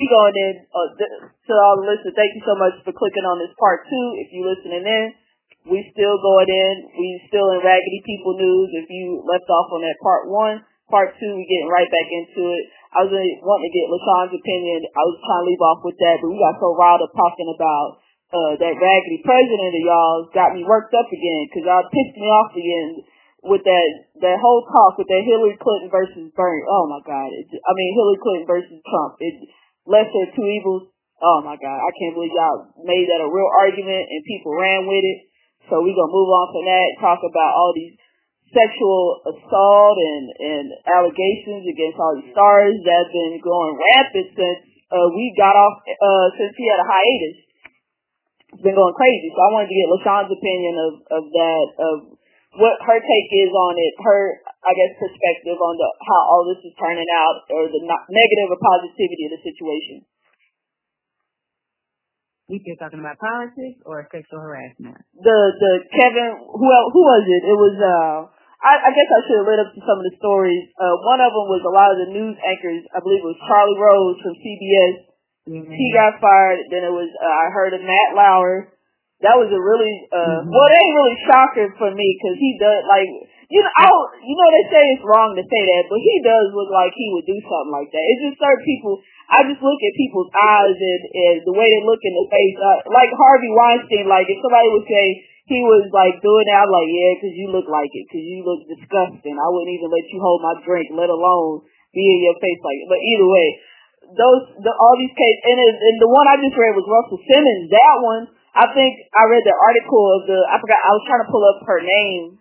going in to all the listeners. Thank you so much for clicking on this part 2. If you listening in, we still going in. We still in Raggedy People news. If you left off on that part 1, part 2, we getting right back into it. I was wanting to get LaShawn's opinion. I was trying to leave off with that, but we got so riled up talking about that raggedy president of y'all got me worked up again because y'all pissed me off again with that whole talk with that Hillary Clinton versus Bernie. Oh my God! Hillary Clinton versus Trump. Lesser of two evils. Oh my God! I can't believe y'all made that a real argument and people ran with it. So we gonna move on from that. Talk about all these sexual assault and allegations against all these stars that have been going rampant since we got off since he had a hiatus. It's been going crazy. So I wanted to get LaShawn's opinion of that, of what her take is on it, her, I guess, perspective on how all this is turning out, or the negative or positivity of the situation. We still talking about politics or sexual harassment? The Kevin, who was it? It was, I guess I should have led up to some of the stories. One of them was a lot of the news anchors. I believe it was Charlie Rose from CBS. Mm-hmm. He got fired. Then it was, I heard of Matt Lauer. That was a really, well, it ain't really shocking for me because he does, like, they say it's wrong to say that, but he does look like he would do something like that. It's just certain people, I just look at people's eyes and the way they look in the face. Like Harvey Weinstein, like if somebody would say he was like doing that, I'm like, yeah, because you look like it, because you look disgusting. I wouldn't even let you hold my drink, let alone be in your face like it. But either way, all these cases, and the one I just read was Russell Simmons. That one, I think I read the article of I was trying to pull up her name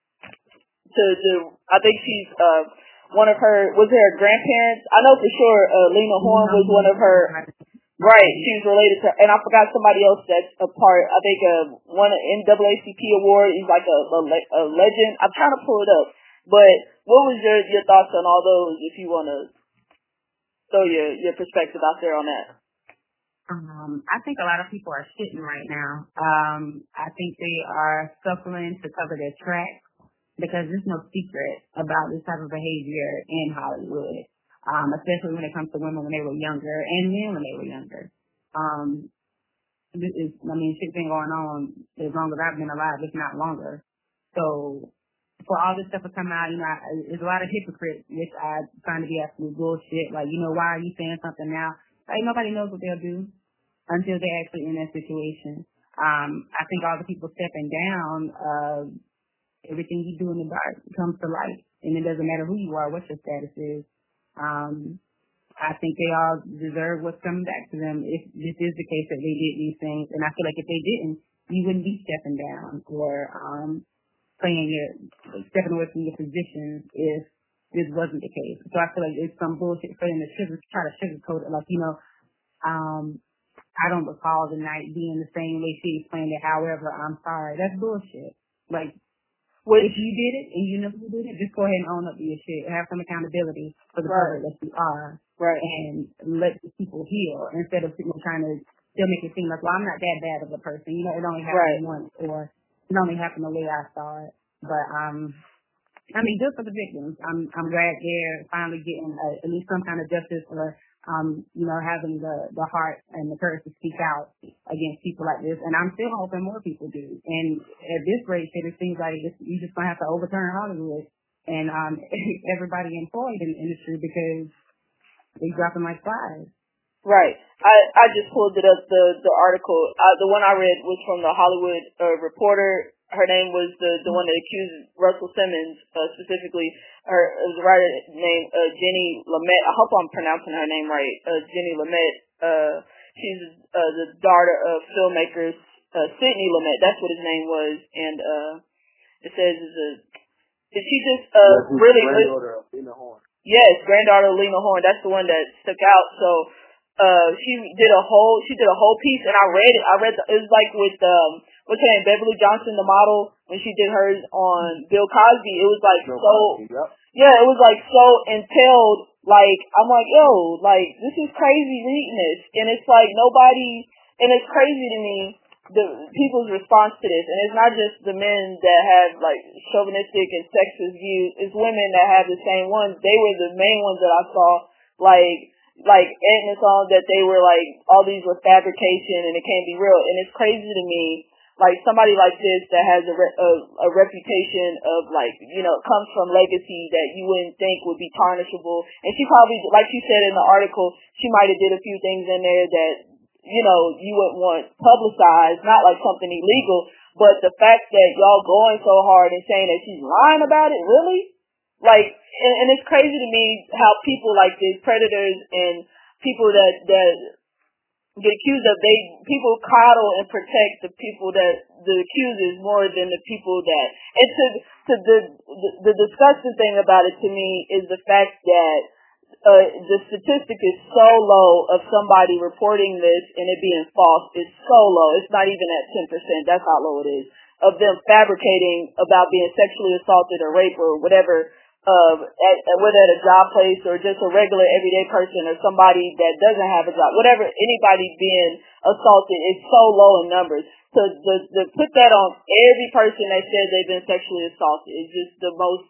I think she's, one of her, was it her grandparents? I know for sure, Lena Horne was one of her, right, she was related to, and I forgot somebody else that's a part, I think, one NAACP award, he's like a legend. I'm trying to pull it up, but what was your thoughts on all those, if you want to throw your perspective out there on that? I think a lot of people are shitting right now. I think they are suffering to cover their tracks because there's no secret about this type of behavior in Hollywood, especially when it comes to women when they were younger and men when they were younger. Shit's been going on as long as I've been alive, if not longer. So for all this stuff to come out, there's a lot of hypocrites, which I find to be absolute bullshit. Like, why are you saying something now? Like, nobody knows what they'll do until they're actually in that situation. I think all the people stepping down, everything you do in the dark comes to light, and it doesn't matter who you are, what your status is. I think they all deserve what's coming back to them if this is the case that they did these things. And I feel like if they didn't, you wouldn't be stepping down or stepping away from your position if this wasn't the case. So I feel like it's some bullshit for them to try to sugarcoat it. Like, I don't recall the night being the same way she explained it. However, I'm sorry. That's bullshit. Like, if you did it and you know you did it, just go ahead and own up to your shit. Have some accountability for the pervert that you are. Right. And let the people heal instead of people trying to still make it seem like, well, I'm not that bad of a person. It only happened once, or it only happened the way I saw it. But, good for the victims. I'm glad they're finally getting at least some kind of justice or having the heart and the courage to speak out against people like this. And I'm still hoping more people do. And at this rate, it seems like you just going to have to overturn Hollywood and everybody employed in the industry because they're dropping like flies. Right. I just pulled it up, the article. The one I read was from the Hollywood Reporter. Her name was the one that accused Russell Simmons, specifically. It was a writer named Jenny Lamette. I hope I'm pronouncing her name right. Jenny Lamette. She's the daughter of filmmakers Sidney Lumet. That's what his name was. And it says is she just really granddaughter of Lena Horne. Yes, granddaughter of Lena Horne. That's the one that stuck out. So she did a whole piece, and I read it. It was like with what's her name, Beverly Johnson, the model, when she did hers on Bill Cosby. It was like yeah, it was like so entailed. Like I'm like, yo, like this is crazy reading this, and it's like nobody, and it's crazy to me the people's response to this, and it's not just the men that have like chauvinistic and sexist views. It's women that have the same ones. They were the main ones that I saw. Like like adding this on that they were like all these were fabrication and it can't be real. And it's crazy to me, like somebody like this that has a reputation of like, you know, comes from legacy that you wouldn't think would be tarnishable. And she probably, like she said in the article, she might have did a few things in there that, you know, you wouldn't want publicized, not like something illegal, but the fact that y'all going so hard and saying that she's lying about it, really? Like, and it's crazy to me how people like this, predators and people that get accused of, people coddle and protect the people that the accusers more than the people that, and the disgusting thing about it to me is the fact that the statistic is so low of somebody reporting this and it being false. It's so low. It's not even at 10%. That's how low it is. Of them fabricating about being sexually assaulted or raped or whatever, whether at a job place or just a regular everyday person or somebody that doesn't have a job, whatever, anybody being assaulted is so low in numbers. So to put that on every person that says they've been sexually assaulted is just the most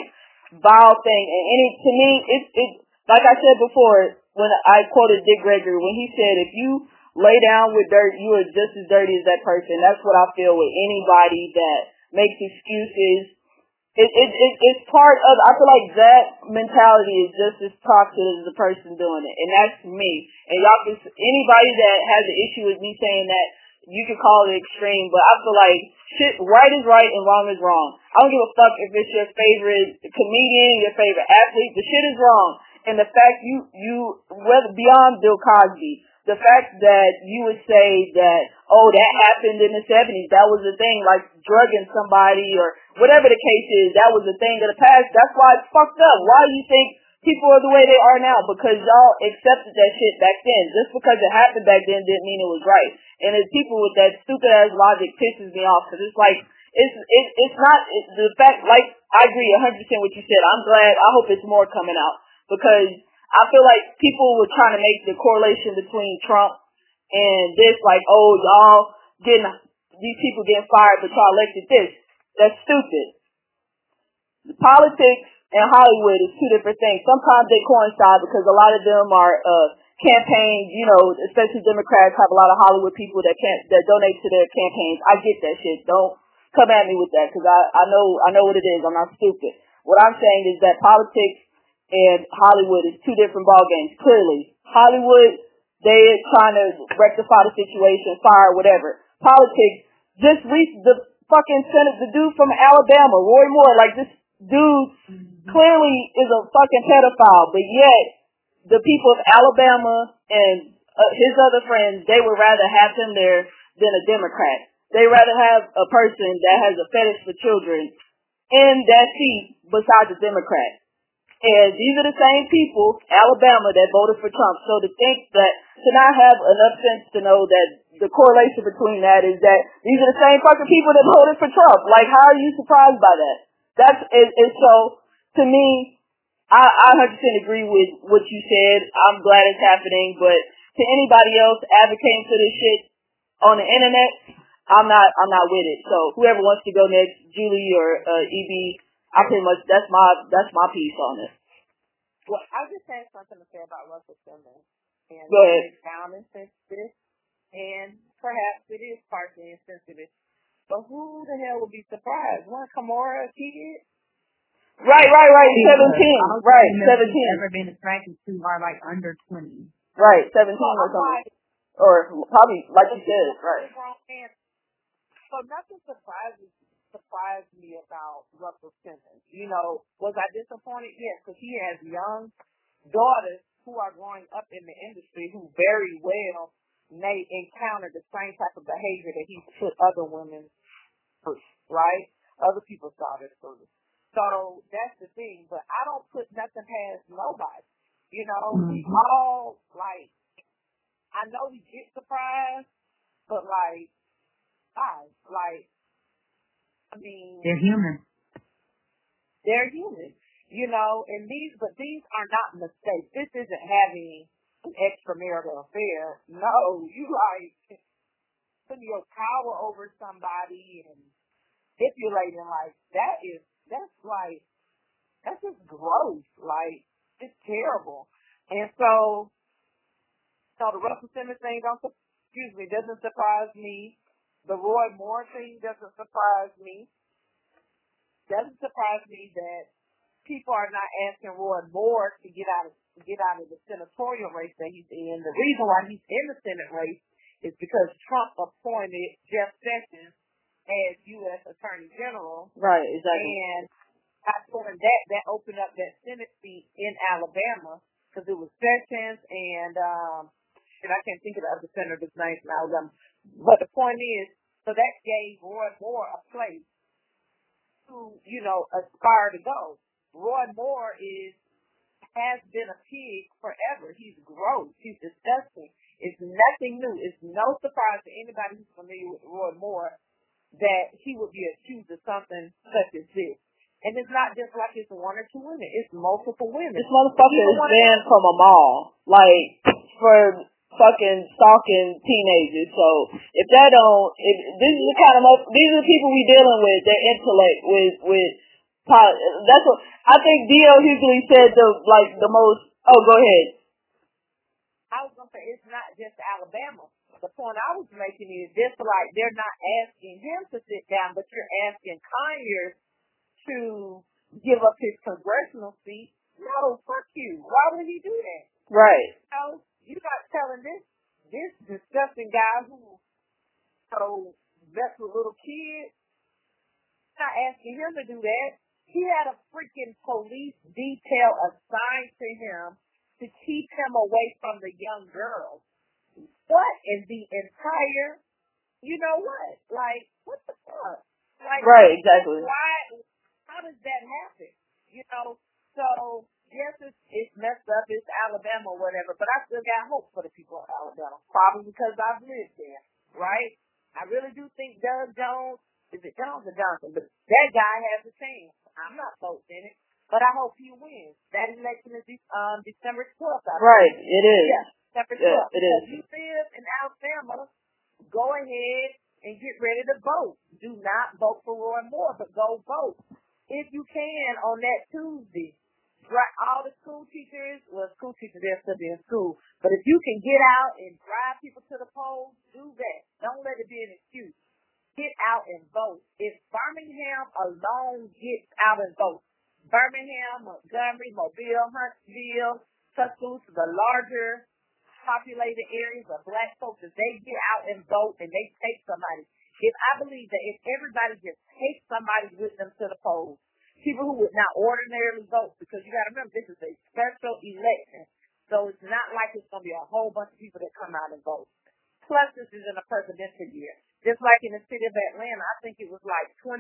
vile thing. And to me, it's like I said before when I quoted Dick Gregory when he said, if you lay down with dirt, you are just as dirty as that person. That's what I feel with anybody that makes excuses. It's part of, I feel like that mentality is just as toxic as the person doing it. And that's me. And y'all can, anybody that has an issue with me saying that, you can call it extreme, but I feel like shit, right is right and wrong is wrong. I don't give a fuck if it's your favorite comedian, your favorite athlete, the shit is wrong. And the fact whether beyond Bill Cosby, the fact that you would say that, oh, that happened in the 70s, that was a thing, like drugging somebody or whatever the case is, that was a thing of the past. That's why it's fucked up. Why do you think people are the way they are now? Because y'all accepted that shit back then. Just because it happened back then didn't mean it was right. And it's people with that stupid ass logic pisses me off because it's like, it's not, the fact, like, I agree 100% what you said. I'm glad, I hope it's more coming out because I feel like people were trying to make the correlation between Trump and this, like, oh, y'all these people getting fired, but y'all elected this. That's stupid. The politics and Hollywood is two different things. Sometimes they coincide because a lot of them are campaigns, you know, especially Democrats have a lot of Hollywood people that donate to their campaigns. I get that shit. Don't come at me with that because I know what it is. I'm not stupid. What I'm saying is that politics and Hollywood is two different ball games. Clearly, Hollywood, they're trying to rectify the situation, fire, whatever. Politics, just the fucking the dude from Alabama, Roy Moore, like this dude clearly is a fucking pedophile, but yet the people of Alabama and his other friends, they would rather have him there than a Democrat. They rather have a person that has a fetish for children in that seat besides a Democrat. And these are the same people, Alabama, that voted for Trump. So to think that, to not have enough sense to know that the correlation between that is that these are the same fucking people that voted for Trump. Like, how are you surprised by that? So, to me, I 100% agree with what you said. I'm glad it's happening, but to anybody else advocating for this shit on the internet, I'm not with it. So whoever wants to go next, Julie or EB, I pretty much that's my piece on it. Well, I just had something to say about Russell Simmons and go ahead. Down insensitive, and perhaps it is partially insensitive. But who the hell would be surprised? Wasn't Kamara a kid? Right. 17. Right, 17. Ever been attracted to are like under 20. Right, 17 or something. Or probably, like you said, right. So nothing surprised me about Russell Simmons. You know, was I disappointed? Yes, because he has young daughters who are growing up in the industry who very well may encounter the same type of behavior that he put other women first, right? Other people's daughters first. So that's the thing. But I don't put nothing past nobody. You know, we all, like, I know we get surprised, but, like, guys, like, I mean, they're human. They're human, you know, and these are not mistakes. This isn't having an extramarital affair. No, you like putting your power over somebody and manipulating like that's just gross. Like, it's terrible. And so So the Russell Simmons thing doesn't surprise me. The Roy Moore thing doesn't surprise me. Doesn't surprise me that people are not asking Roy Moore to get out of the senatorial race that he's in. The reason why he's in the Senate race is because Trump appointed Jeff Sessions as U.S. Attorney General. Right, exactly. And I told him that opened up that Senate seat in Alabama because it was Sessions and I can't think of the other senator's name from Alabama. But the point is, so that gave Roy Moore a place to, aspire to go. Roy Moore has been a pig forever. He's gross. He's disgusting. It's nothing new. It's no surprise to anybody who's familiar with Roy Moore that he would be accused of something such as this. And it's not just like it's one or two women. It's multiple women. This motherfucker is banned from a mall, like, for fucking stalking teenagers. So these are the people we dealing with. Their intellect that's what I think. D.L. Hughley said the most. Oh, go ahead. I was gonna say it's not just Alabama. The point I was making is just like they're not asking him to sit down, but you're asking Conyers to give up his congressional seat. No, fuck you. Why would he do that? Right. You're not telling this disgusting guy who mess with little kids. You're not asking him to do that. He had a freaking police detail assigned to him to keep him away from the young girls. What in the entire, like, what the fuck? Like, right, exactly. How does that happen? So, yes, it's messed up, it's Alabama or whatever, but I still got hope for the people of Alabama, probably because I've lived there, right? I really do think Doug Jones, is it Jones or Johnson? But that guy has a chance. I'm not voting in it, but I hope he wins. That election is December 12th. Right, it is. Yeah, December 12th. Yeah, it is. If you live in Alabama, go ahead and get ready to vote. Do not vote for Roy Moore, but go vote. If you can on that Tuesday. All the school teachers, they'll still be in school, but if you can get out and drive people to the polls, do that. Don't let it be an excuse. Get out and vote. If Birmingham alone gets out and votes, Birmingham, Montgomery, Mobile, Huntsville, Tuscaloosa, the larger populated areas of black folks, if they get out and vote and they take somebody, I believe that if everybody just takes somebody with them to the polls, people who would not ordinarily vote, because you got to remember, this is a special election. So it's not like it's going to be a whole bunch of people that come out and vote. Plus, this is in a presidential year. Just like in the city of Atlanta, I think it was like 20%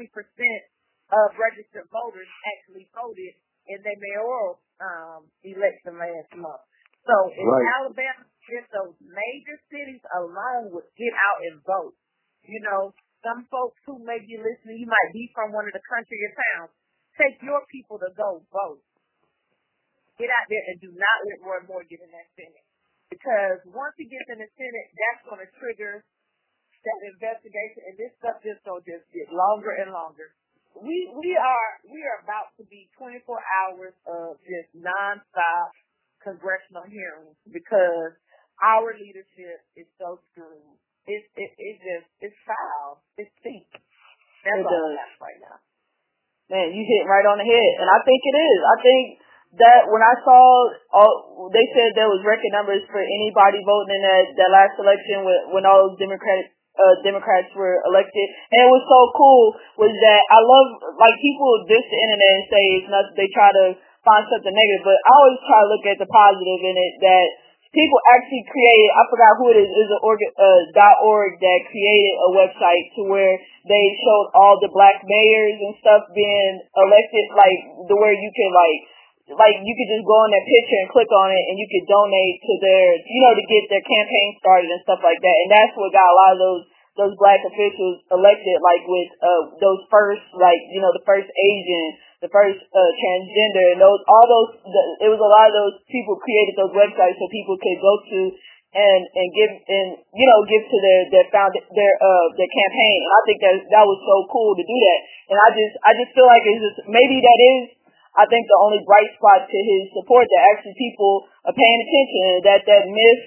of registered voters actually voted in their mayoral election last month. So in Alabama, just those major cities alone would get out and vote. Some folks who may be listening, you might be from one of the country towns. Take your people to go vote. Get out there and do not let Roy Moore get in that Senate. Because once he gets in the Senate, that's going to trigger that investigation, and this stuff just going to get longer and longer. We are about to be 24 hours of just nonstop congressional hearings because our leadership is so screwed. It's foul. It's stink. That's all I have right now. Man, you hit right on the head, and I think it is. I think that when I saw, they said there was record numbers for anybody voting in that last election when all those Democrats were elected, and it was so cool was that I love, like, people diss the internet and say it's not, they try to find something negative, but I always try to look at the positive in it, that people actually created, I forgot who it is an .org that created a website to where they showed all the black mayors and stuff being elected, like, where you can, like you could just go on that picture and click on it and you could donate to their, to get their campaign started and stuff like that. And that's what got a lot of those black officials elected, like with those first, like, the first Asian, the first transgender, and it was a lot of those people created those websites so people could go to and give to their campaign. And I think that was so cool to do that. And I just feel like it's just, maybe that is, I think, the only bright spot to his support, that actually people are paying attention, that myth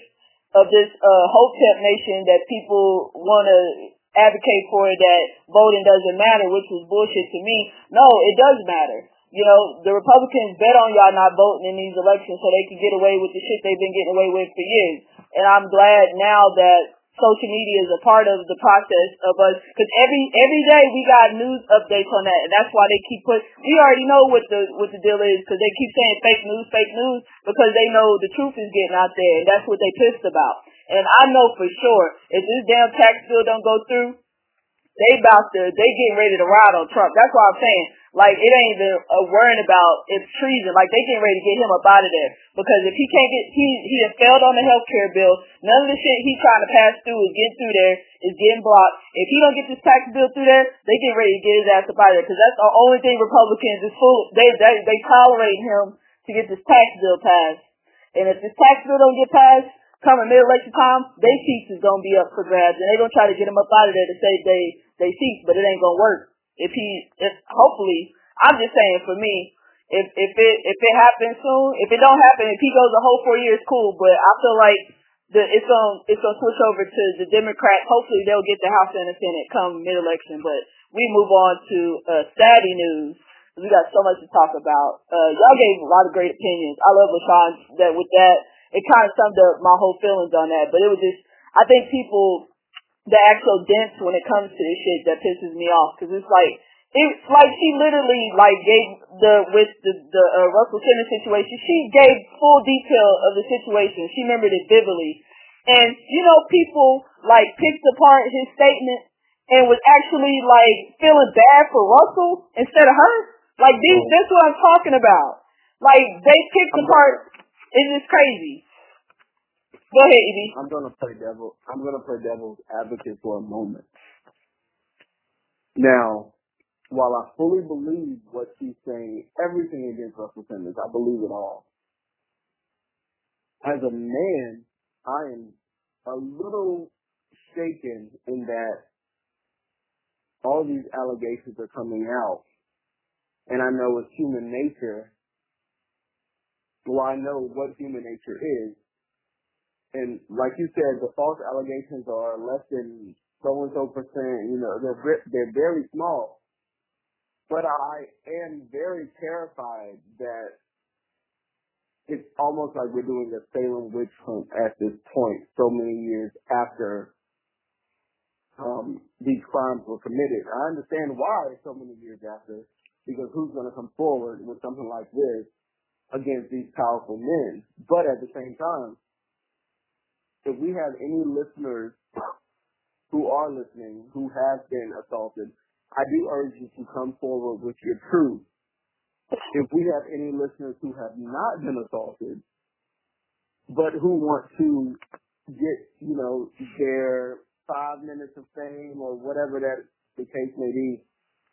of this Hotep nation that people want to advocate for, that voting doesn't matter, which was bullshit to me. No, it does matter. You know, the Republicans bet on y'all not voting in these elections so they can get away with the shit they've been getting away with for years. And I'm glad now that social media is a part of the process of us, because every day we got news updates on that, and that's why they keep we already know what the deal is, because they keep saying fake news, because they know the truth is getting out there, and that's what they pissed about. And I know for sure, if this damn tax bill don't go through, they getting ready to ride on Trump. That's why I'm saying, like, it ain't even worrying about it's treason. Like, they getting ready to get him up out of there. Because if he can't he has failed on the healthcare bill. None of the shit he's trying to pass through is getting through there, is getting blocked. If he don't get this tax bill through there, they get ready to get his ass up out of there. Because that's the only thing Republicans is full. They tolerate him to get this tax bill passed. And if this tax bill don't get passed, coming mid-election time, their seats is gonna be up for grabs, and they gonna try to get him up out of there to save they seats, but it ain't gonna work. If hopefully, I'm just saying, for me, if it happens soon, if it don't happen, if he goes a whole 4 years, cool. But I feel like it's gonna switch over to the Democrats. Hopefully, they'll get the House and the Senate come mid-election. But we move on to Saturday news. We got so much to talk about. Y'all gave a lot of great opinions. I love LaShawn that with that. It kind of summed up my whole feelings on that. But it was just, I think people that act so dense when it comes to this shit that pisses me off. Because it's like she literally like gave with the Russell Simmons situation, she gave full detail of the situation. She remembered it vividly. And, you know, people like picked apart his statement and was actually like feeling bad for Russell instead of her. Like, that's what I'm talking about. Like, they picked apart. It's just crazy. Go ahead, Evie. I'm gonna play devil's advocate for a moment. Now, while I fully believe what she's saying, everything against Russell Simmons, I believe it all. As a man, I am a little shaken in that all these allegations are coming out, and I know it's human nature. Well, I know what human nature is. And like you said, the false allegations are less than so-and-so percent. You know, they're very small. But I am very terrified that it's almost like we're doing a Salem witch hunt at this point, so many years after these crimes were committed. I understand why so many years after, because who's going to come forward with something like this against these powerful men? But at the same time, if we have any listeners who are listening who have been assaulted, I do urge you to come forward with your truth. If we have any listeners who have not been assaulted, but who want to get, you know, their 5 minutes of fame or whatever that the case may be,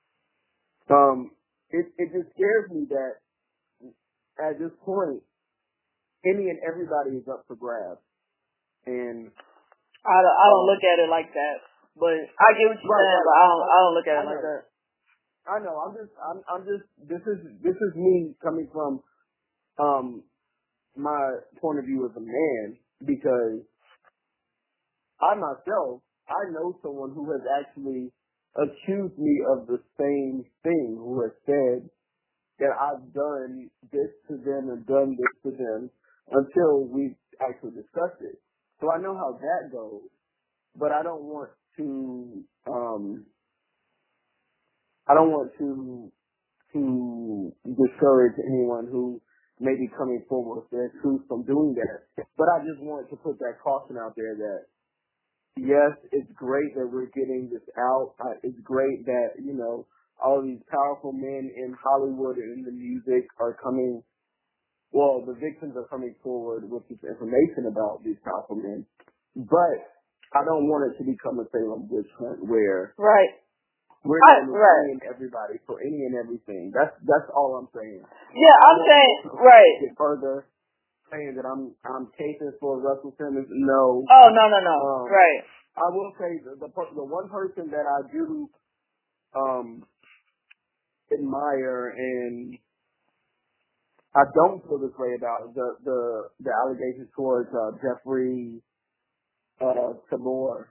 it just scares me that at this point, any and everybody is up for grabs. And I don't look at it like that, but I get what you're saying, but I don't look at it like that. I know. I'm just. This is me coming from my point of view as a man, because I myself, I know someone who has actually accused me of the same thing, who has said that I've done this to them and done this to them until we actually discussed it. So I know how that goes, but I don't want to discourage anyone who may be coming forward with their truth from doing that. But I just want to put that caution out there that, yes, it's great that we're getting this out. It's great that, you know, all these powerful men in Hollywood and in the music are coming, well, the victims are coming forward with this information about these powerful men. But I don't want it to become a Salem witch hunt where we're paying everybody for any and everything. That's all I'm saying. Yeah, I'm saying Get further saying that I'm casing for Russell Simmons. No. Oh no. Right. I will say the one person that I do admire, and I don't feel this way about the allegations towards Jeffrey Tabor,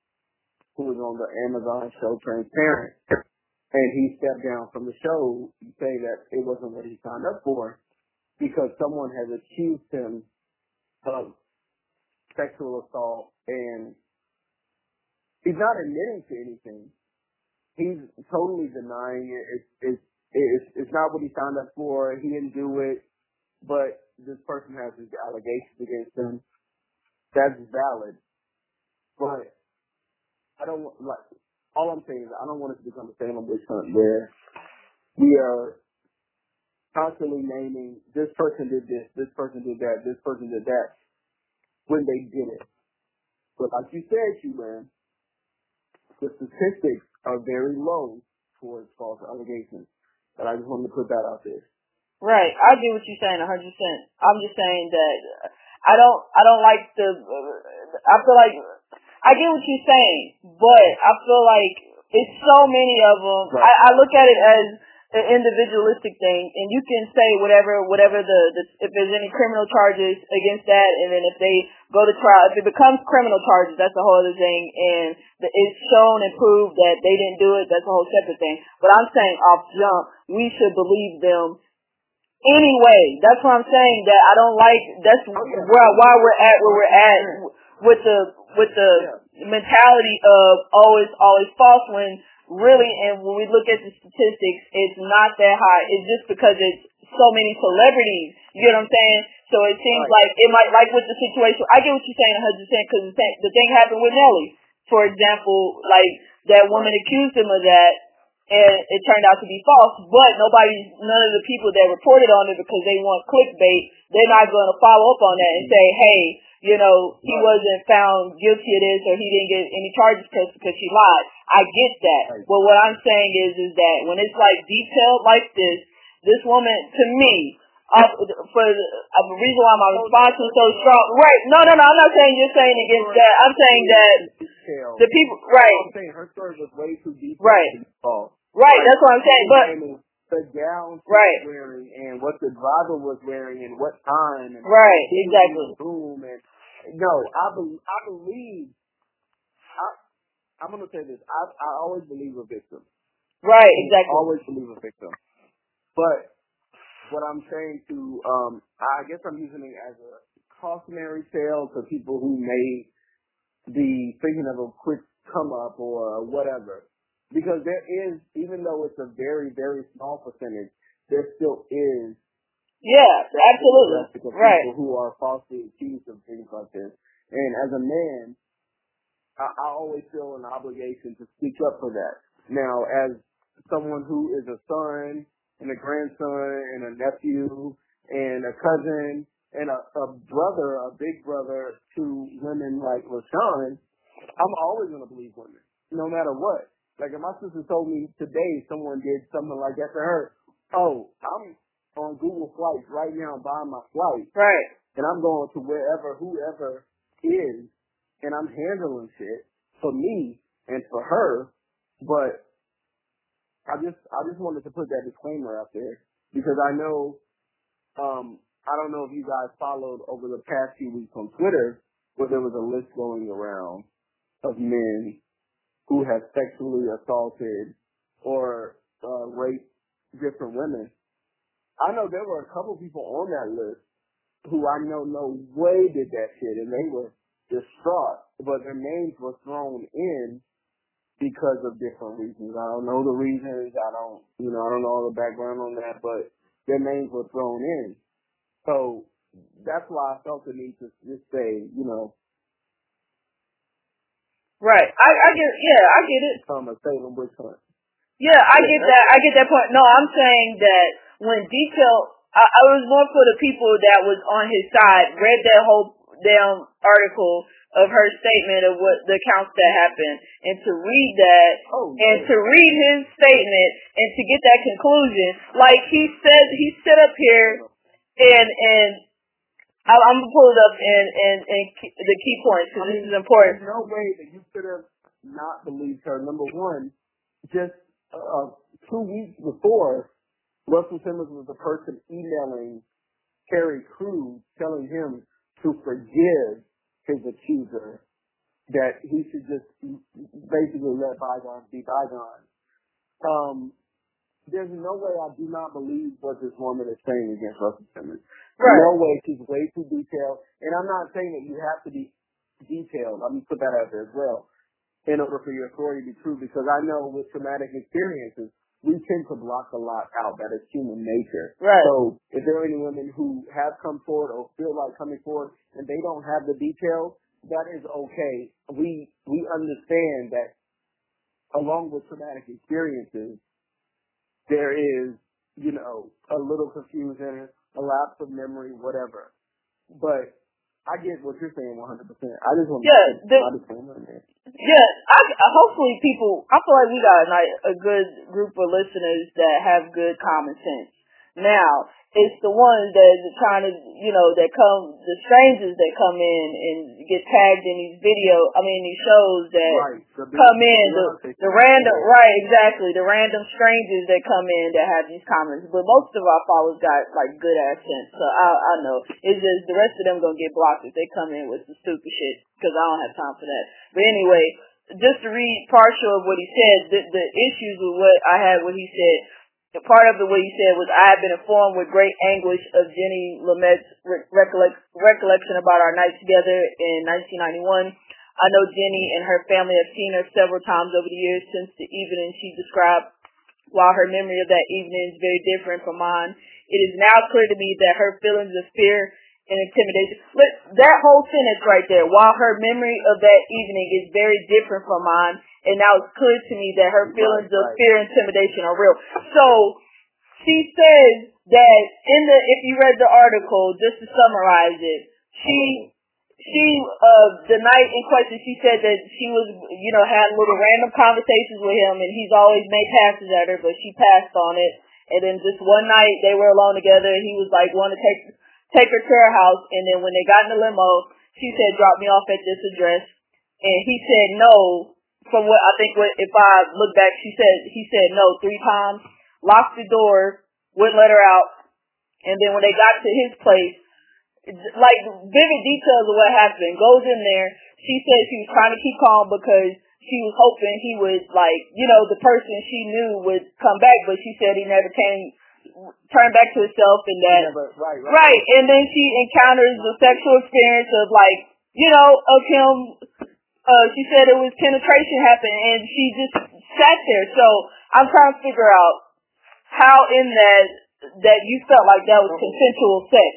who was on the Amazon show Transparent, and he stepped down from the show, saying that it wasn't what he signed up for because someone has accused him of sexual assault, and he's not admitting to anything. He's totally denying it. It's not what he signed up for. He didn't do it, but this person has these allegations against him. That's valid, but I don't like. All I'm saying is I don't want it to become a Salem witch hunt where we are constantly naming this person did this person did that, this person did that when they did it. But like you said, Q-Man, the statistics are very low towards false allegations. And I just wanted to put that out there. Right. I get what you're saying 100%. I'm just saying that I don't like I feel like I get what you're saying, but I feel like it's so many of them. Right. I look at it as an individualistic thing, and you can say whatever the if there's any criminal charges against that, and then if they go to trial, if it becomes criminal charges, that's a whole other thing, and it's shown and proved that they didn't do it, that's a whole separate thing. But I'm saying off jump, we should believe them anyway. That's what I'm saying. That I don't like. That's why we're at where we're at with the mentality of it's always false when really, and when we look at the statistics, it's not that high. It's just because it's so many celebrities. You get what I'm saying? So it seems like it might, like with the situation. I get what you're saying 100% because the thing happened with Nelly, for example. Like that woman accused him of that, and it turned out to be false. But none of the people that reported on it because they want clickbait, they're not going to follow up on that and say, hey, he wasn't found guilty of this or he didn't get any charges because she lied. I get that. But what I'm saying is that when it's like detailed like this woman, to me, for the reason why my response was so strong. Right. No, I'm not saying you're saying against that. I'm saying that the people, right. I'm saying her story was way too detailed. Right. Right, that's what I'm saying. But the gown she was wearing and what the driver was wearing and what time. And exactly. Boom and I believe. I'm gonna say this. I always believe a victim. Right, exactly. I always believe a victim. But what I'm saying I guess I'm using it as a cautionary tale to people who may be thinking of a quick come up or whatever. Because there is, even though it's a very, very small percentage, there still is. Yeah, absolutely. Right. People who are falsely accused of things like this. And as a man, I always feel an obligation to speak up for that. Now, as someone who is a son and a grandson and a nephew and a cousin and a brother, a big brother to women like LaShawn, I'm always going to believe women, no matter what. Like if my sister told me today someone did something like that to her, I'm on Google Flights right now buying my flight. Right. And I'm going to whoever is, and I'm handling shit for me and for her. But I just wanted to put that disclaimer out there because I know, I don't know if you guys followed over the past few weeks on Twitter where there was a list going around of men who have sexually assaulted or raped different women. I know there were a couple people on that list who I know no way did that shit, and they were distraught, but their names were thrown in because of different reasons. I don't know the reasons. I don't know all the background on that, but their names were thrown in. So that's why I felt the need to just say, Right. I get it. A Salem witch hunt. Yeah, I get that. I get that point. No, I'm saying that when I was more for the people that was on his side, read that whole damn article of her statement of what the accounts that happened, and to read that, and to read his statement, and to get that conclusion. Like he said, he stood up here, and I'm gonna pull it up and the key points because this is important. There's no way that you could have not believed her. Number one, just 2 weeks before, Russell Simmons was the person emailing Terry Crews telling him to forgive his accuser that he should just basically let bygones be bygones. There's no way I do not believe what this woman is saying against Russell Simmons. Right. No way. She's way too detailed. And I'm not saying that you have to be detailed. Let me put that out there as well in order for your story to be true, because I know with traumatic experiences, we tend to block a lot out. That is human nature. Right. So if there are any women who have come forward or feel like coming forward and they don't have the details, that is okay. We understand that along with traumatic experiences, there is, a little confusion, a lapse of memory, whatever. But I get what you're saying 100%. I just want to hopefully people, I feel like we got a good group of listeners that have good common sense. Now, it's the ones that are trying to, the strangers that come in and get tagged in these these shows that come in, the random, right, exactly, the random strangers that come in that have these comments. But most of our followers got, good ass sense, so I know. It's just the rest of them gonna get blocked if they come in with some stupid shit, because I don't have time for that. But anyway, just to read partial of what he said, the issues with what I had, what he said, part of the way he said was, I have been informed with great anguish of Jenny Lumet's recollection about our night together in 1991. I know Jenny and her family have seen her several times over the years since the evening she described. While her memory of that evening is very different from mine, it is now clear to me that her feelings of fear and intimidation, that whole sentence right there, while her memory of that evening is very different from mine, and now it's clear to me that her feelings of fear and intimidation are real. So she says that if you read the article, just to summarize it, the night in question, she said that she was, had little random conversations with him, and he's always made passes at her, but she passed on it. And then just one night they were alone together, and he was like, want to take her to her house, and then when they got in the limo, she said, drop me off at this address, and he said no. From what I think, if I look back, he said no 3 times, locked the door, wouldn't let her out, and then when they got to his place, vivid details of what happened, goes in there. She said she was trying to keep calm because she was hoping he would, the person she knew would come back, but she said he never turned back to himself, and that, right, and then she encounters the sexual experience of, of him. She said it was penetration happened, and she just sat there. So I'm trying to figure out how in that you felt like that was consensual sex.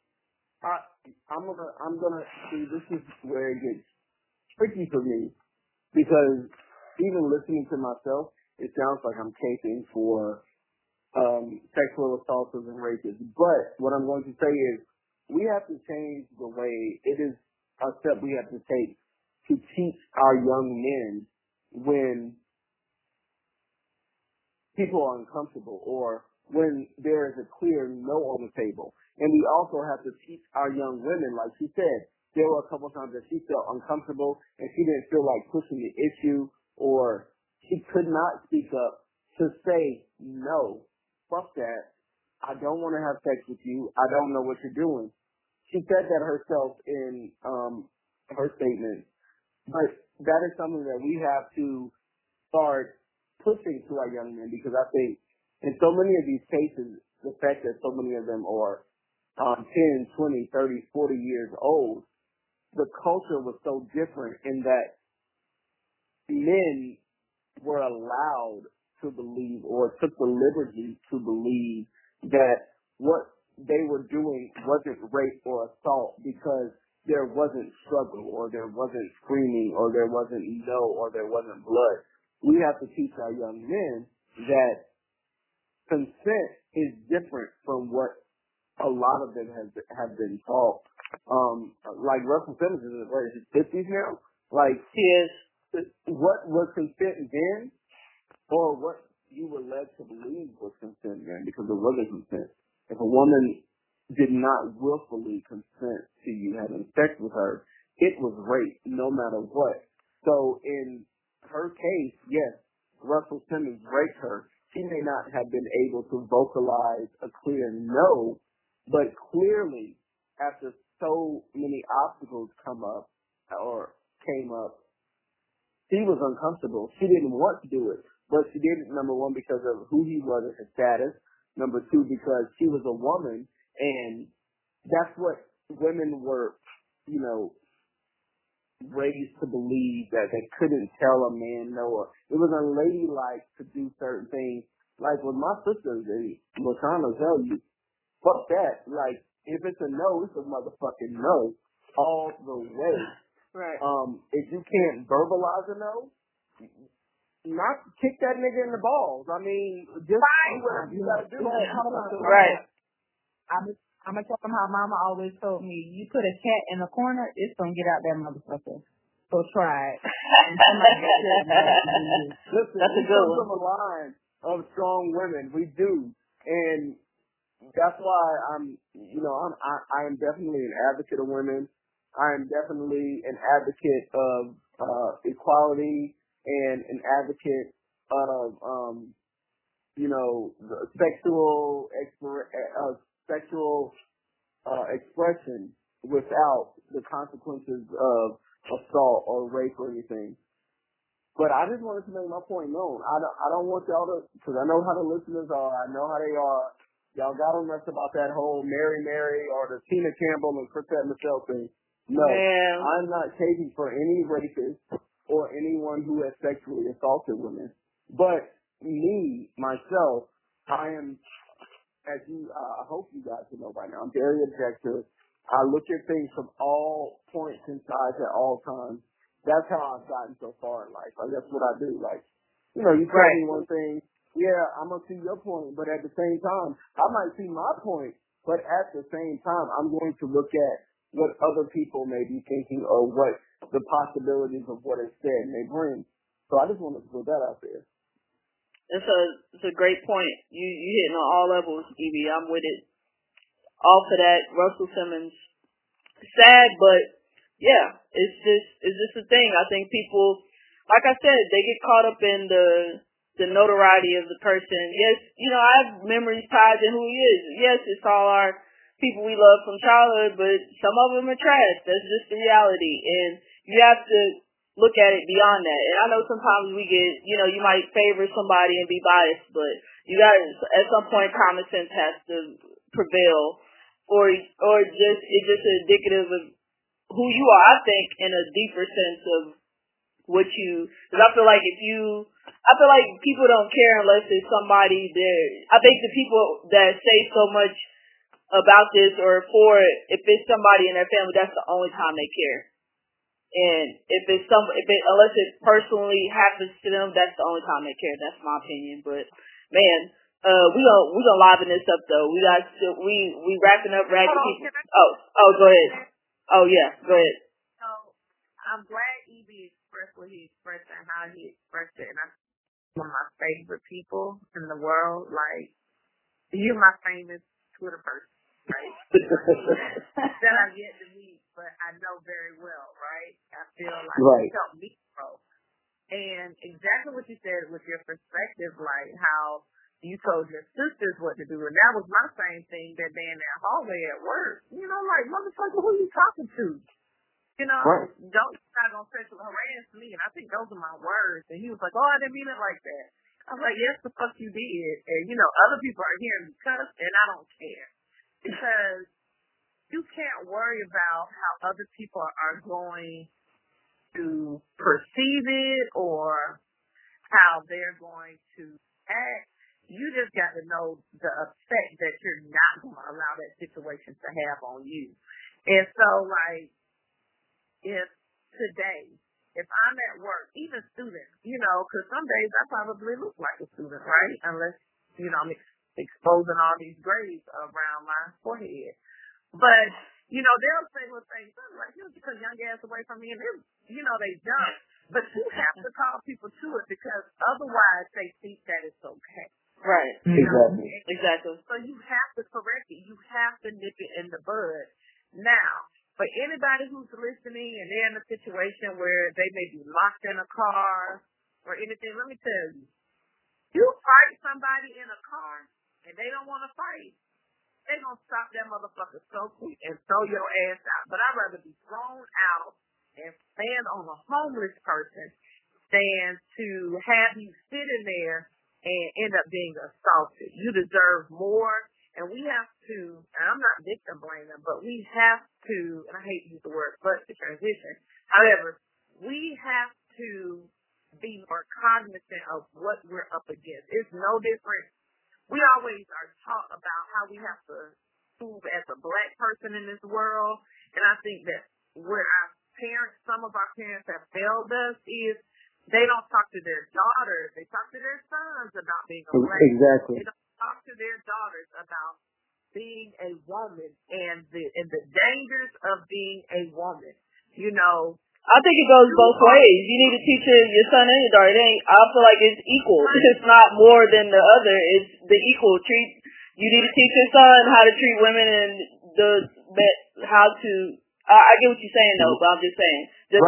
I'm gonna see. This is where it gets tricky for me, because even listening to myself, it sounds like I'm caping for sexual assaulters and rapists. But what I'm going to say is, we have to change the way it is a step we have to take to teach our young men when people are uncomfortable or when there is a clear no on the table. And we also have to teach our young women, like she said, there were a couple times that she felt uncomfortable and she didn't feel like pushing the issue, or she could not speak up to say, no, fuck that. I don't want to have sex with you. I don't know what you're doing. She said that herself in her statement. But that is something that we have to start pushing to our young men, because I think in so many of these cases, the fact that so many of them are 10, 20, 30, 40 years old, the culture was so different in that men were allowed to believe, or took the liberty to believe, that what they were doing wasn't rape or assault because there wasn't struggle, or there wasn't screaming, or there wasn't no, or there wasn't blood. We have to teach our young men that consent is different from what a lot of them have been taught. Like Russell Simmons is in his 50s now. Like, what was consent then, or what you were led to believe was consent then, because it wasn't consent. If a woman did not willfully consent to you having sex with her, it was rape, no matter what. So in her case, yes, Russell Simmons raped her. She may not have been able to vocalize a clear no, but clearly, after so many obstacles came up, She was uncomfortable. She didn't want to do it, but she did it, number one, because of who he was and his status. Number two, because she was a woman, and that's what women were, you know, raised to believe, that they couldn't tell a man no. Or it was unladylike to do certain things. Like with my sisters, they were trying to tell you, fuck that. Like, if it's a no, it's a motherfucking no all the way. Right. If you can't verbalize a no, not kick that nigga in the balls. I mean, just do whatever you gotta do. Right. I'm gonna tell them how Mama always told me: you put a cat in a corner, it's gonna get out that motherfucker. So try it. Listen, that's a we good come one. from a line of strong women. We do, and that's why I am definitely an advocate of women. I am definitely an advocate of equality and an advocate of the sexual expression without the consequences of assault or rape or anything. But I just wanted to make my point known. I don't want y'all to, because I know how the listeners are. I know how they are. Y'all got on us about that whole Mary or the Tina Campbell and Chrisette Michelle thing. No, Man. I'm not taking for any rapist or anyone who has sexually assaulted women. But me, myself, I am, as you, I hope you guys know by now, I'm very objective. I look at things from all points and sides at all times. That's how I've gotten so far in life. Like, that's what I do. Like, you tell me one thing, yeah, I'm going to see your point, but at the same time, I might see my point, but at the same time, I'm going to look at what other people may be thinking or what the possibilities of what is said may bring. So I just wanted to put that out there. It's a great point. You hitting on all levels, Evie. I'm with it. All for that. Russell Simmons. Sad, but yeah, it's just a thing. I think people, like I said, they get caught up in the notoriety of the person. Yes, I have memories tied to who he is. Yes, it's all our people we love from childhood, but some of them are trash. That's just the reality. And you have to look at it beyond that. And I know sometimes we get, you might favor somebody and be biased, but you got to, at some point, common sense has to prevail, or just it's just indicative of who you are. I think in a deeper sense of what you, because I feel like people don't care unless it's somebody there. I think the people that say so much about this or for it, if it's somebody in their family, that's the only time they care. And unless it personally happens to them, that's the only time they care. That's my opinion. But man, we gonna liven this up though. We wrapping up ragged people. Oh, go ahead. Oh yeah, go ahead. So I'm glad Evie expressed what he expressed and how he expressed it. And I'm one of my favorite people in the world. Like, you're my famous Twitter person, right? That I've yet to meet, but I know very well, right? I feel like you helped me grow. And exactly what you said with your perspective, like how you told your sisters what to do. And that was my same thing that day in that hallway at work. Like, motherfucker, who you talking to? Right. Not gonna sexually harass me. And I think those are my words. And he was like, oh, I didn't mean it like that. I was like, yes, the fuck you did. And, other people are hearing me cuss, and I don't care. Because you can't worry about how other people are going to perceive it or how they're going to act. You just got to know the effect that you're not going to allow that situation to have on you. And so, like, if today, if I'm at work, even students, because some days I probably look like a student, right? Unless, I'm exposing all these grades around my forehead. But, they'll say little things like, get your young ass away from me. And they jump. But you have to call people to it because otherwise they think that it's okay. Right. Exactly. So you have to correct it. You have to nip it in the bud. Now, for anybody who's listening and they're in a situation where they may be locked in a car or anything, let me tell you, you fight somebody in a car and they don't want to fight, they're going to stop that motherfucker so quick and throw your ass out. But I'd rather be thrown out and stand on a homeless person than to have you sitting there and end up being assaulted. You deserve more, and we have to, and I'm not victim blaming, but we have to, and I hate to use the word but to transition. However, we have to be more cognizant of what we're up against. It's no different. We always are taught about how we have to move as a black person in this world, and I think that where our parents, some of our parents have failed us is they don't talk to their daughters. They talk to their sons about being a black. Exactly. They don't talk to their daughters about being a woman and the dangers of being a woman. You know, I think it goes both ways. You need to teach your son and your daughter. I feel like it's equal. It's not more than the other. It's the equal treat. You need to teach your son how to treat women and how to. I get what you're saying though, but I'm just saying.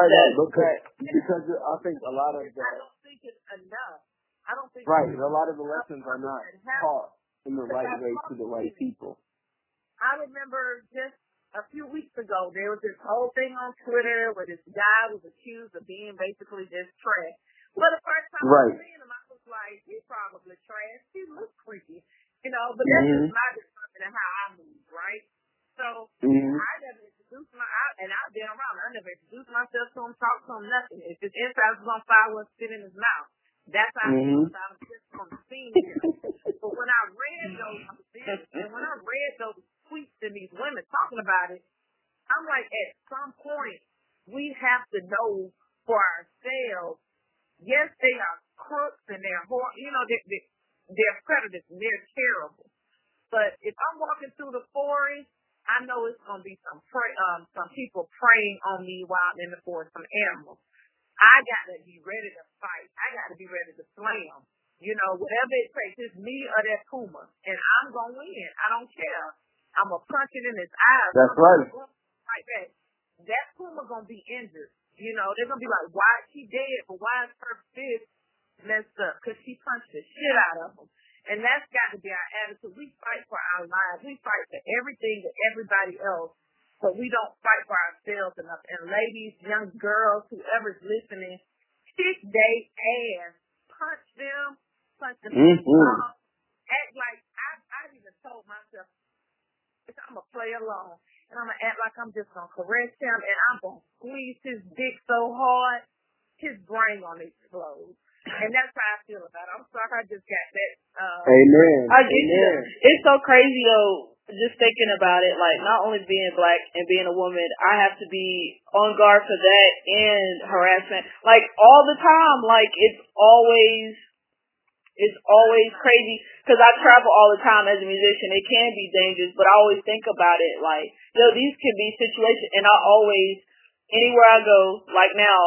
Because I think a lot of I don't think it's enough. I don't think a lot of the lessons are not taught in the right way to the right people. I remember just a few weeks ago, there was this whole thing on Twitter where this guy was accused of being basically just trash. Well, the first time I was seeing him, I was like, he's probably trash. He looks creepy, you know, but that's just my discernment and how I move, right? So I never introduced I've been around. I never introduced myself to him, talked to him, nothing. If his inside was on fire, I wouldn't spit in his mouth. That's how I feel about him just from seeing him. But when I read those tweets and these women talking about it, I'm like, at some point, we have to know for ourselves, yes, they are crooks and they're they're predators and they're terrible. But if I'm walking through the forest, I know it's going to be some people preying on me while I'm in the forest, some animals. I got to be ready to fight. I got to be ready to slam. You know, whatever it takes, it's me or that puma. And I'm going to win. I don't care. I'm going to punch it in his eyes. That's right. Like that. That puma going to be injured. You know, they're going to be like, why is she dead? But why is her fist messed up? Because she punched the shit out of him. And that's got to be our attitude. We fight for our lives. We fight for everything and everybody else. But we don't fight for ourselves enough. And ladies, young girls, whoever's listening, kick they ass. Punch them. Punch them. Act like, I even told myself, I'm going to play along. And I'm going to act like I'm just going to caress him. And I'm going to squeeze his dick so hard, his brain going to explode. And that's how I feel about it. I'm sorry I just got that. Amen. I get you. It's so crazy though, just thinking about it, like not only being black and being a woman, I have to be on guard for that and harassment. Like all the time. Like it's always crazy because I travel all the time as a musician. It can be dangerous, but I always think about it like, these can be situations, and I always, anywhere I go, like now,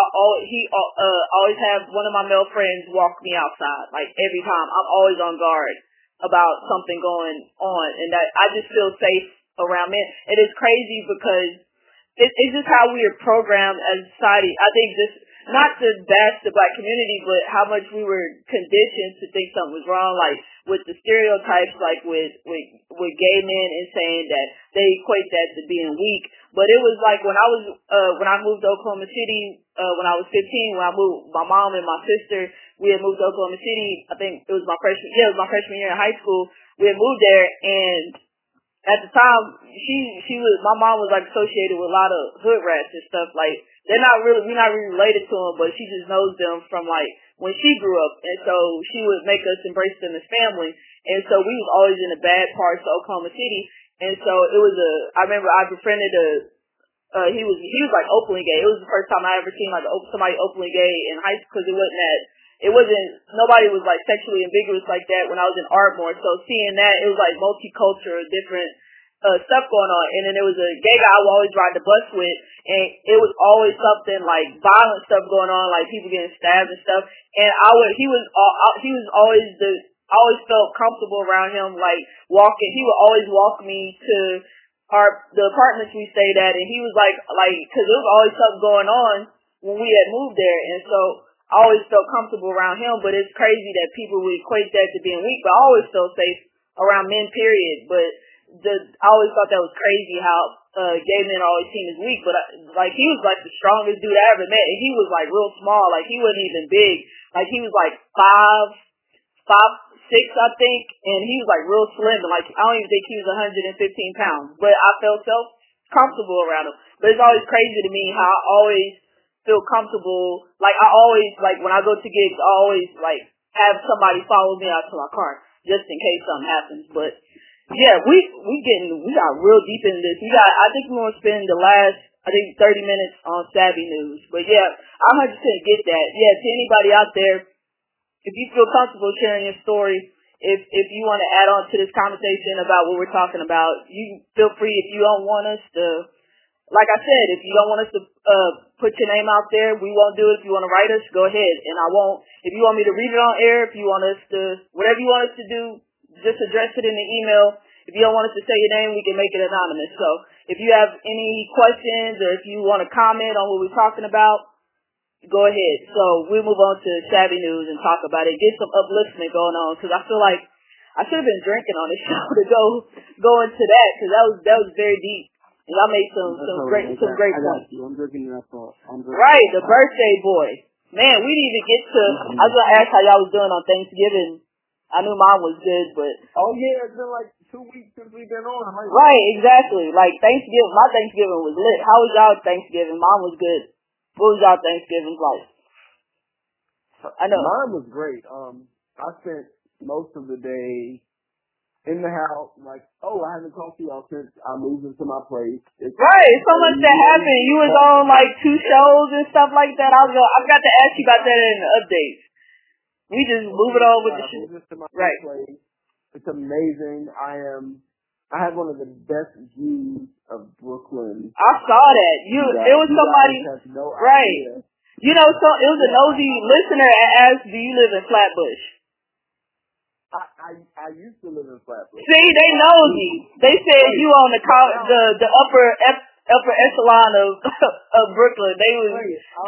always have one of my male friends walk me outside. Like every time, I'm always on guard about something going on, and that I just feel safe around men. And it's crazy because it's just how we are programmed as a society. I think this, not to bash the black community, but how much we were conditioned to think something was wrong, like with the stereotypes, like with gay men and saying that they equate that to being weak. But it was like when I moved to Oklahoma City, when I was 15, when I moved, my mom and my sister, we had moved to Oklahoma City. I think it was my freshman year in high school. We had moved there, and at the time, my mom was like associated with a lot of hood rats and stuff. Like we're not really related to them, but she just knows them from like when she grew up, and so she would make us embrace them as family. And so we was always in the bad parts of Oklahoma City, and so I remember I befriended he was like openly gay. It was the first time I ever seen like somebody openly gay in high school, because nobody was like sexually ambiguous like that when I was in Ardmore. So seeing that, it was like multicultural, different stuff going on. And then there was a gay guy I would always ride the bus with, and it was always something like violent stuff going on, like people getting stabbed and stuff. And I always felt comfortable around him, like walking. He would always walk me to the apartments we stayed at, and he was like, because there was always something going on when we had moved there, and so I always felt comfortable around him. But it's crazy that people would equate that to being weak. But I always felt safe around men, period. But I always thought that was crazy how gay men always seen as weak, but like he was like the strongest dude I ever met, and he was like real small, like he wasn't even big, like he was like 5'6", I think, and he was like real slim, and like I don't even think he was 115 pounds, but I felt so comfortable around him. But it's always crazy to me how I always feel comfortable, like I always, like when I go to gigs, I always like have somebody follow me out to my car, just in case something happens. But yeah, we got real deep in this. I think we want to spend the last, 30 minutes on Savvy News. But yeah, I 100% get that. Yeah, to anybody out there, if you feel comfortable sharing your story, if you want to add on to this conversation about what we're talking about, you feel free. If you don't want us to, like I said, if you don't want us to put your name out there, we won't do it. If you want to write us, go ahead, and I won't. If you want me to read it on air, if you want us to, whatever you want us to do, just address it in the email. If you don't want us to say your name, we can make it anonymous. So if you have any questions or if you want to comment on what we're talking about, go ahead. So we'll move on to Savvy News and talk about it. Get some upliftment going on, because I feel like I should have been drinking on this show to go into that, because that was very deep. And I made some great points. I'm drinking that salt. Right, the birthday boy. Man, we didn't even get to. I was gonna ask how y'all was doing on Thanksgiving. I knew mine was good, but it's been like 2 weeks since we've been on. Right, exactly. Like Thanksgiving, my Thanksgiving was lit. How was y'all Thanksgiving? Mine was good. What was y'all Thanksgiving like? I know mine was great. I spent most of the day in the house, like, I haven't talked to y'all since I moved into my place. Right, so much that happened. You was on like 2 shows and stuff like that. I got to ask you about that in the updates. We just move it on with the shit. Right. Place. It's amazing. I had one of the best views of Brooklyn. I saw that. It was somebody. Right. You know, so it was a nosy listener and asked, "Do you live in Flatbush?" I used to live in Flatbush. See, they nosy. They said you on the upper echelon of Brooklyn. They was.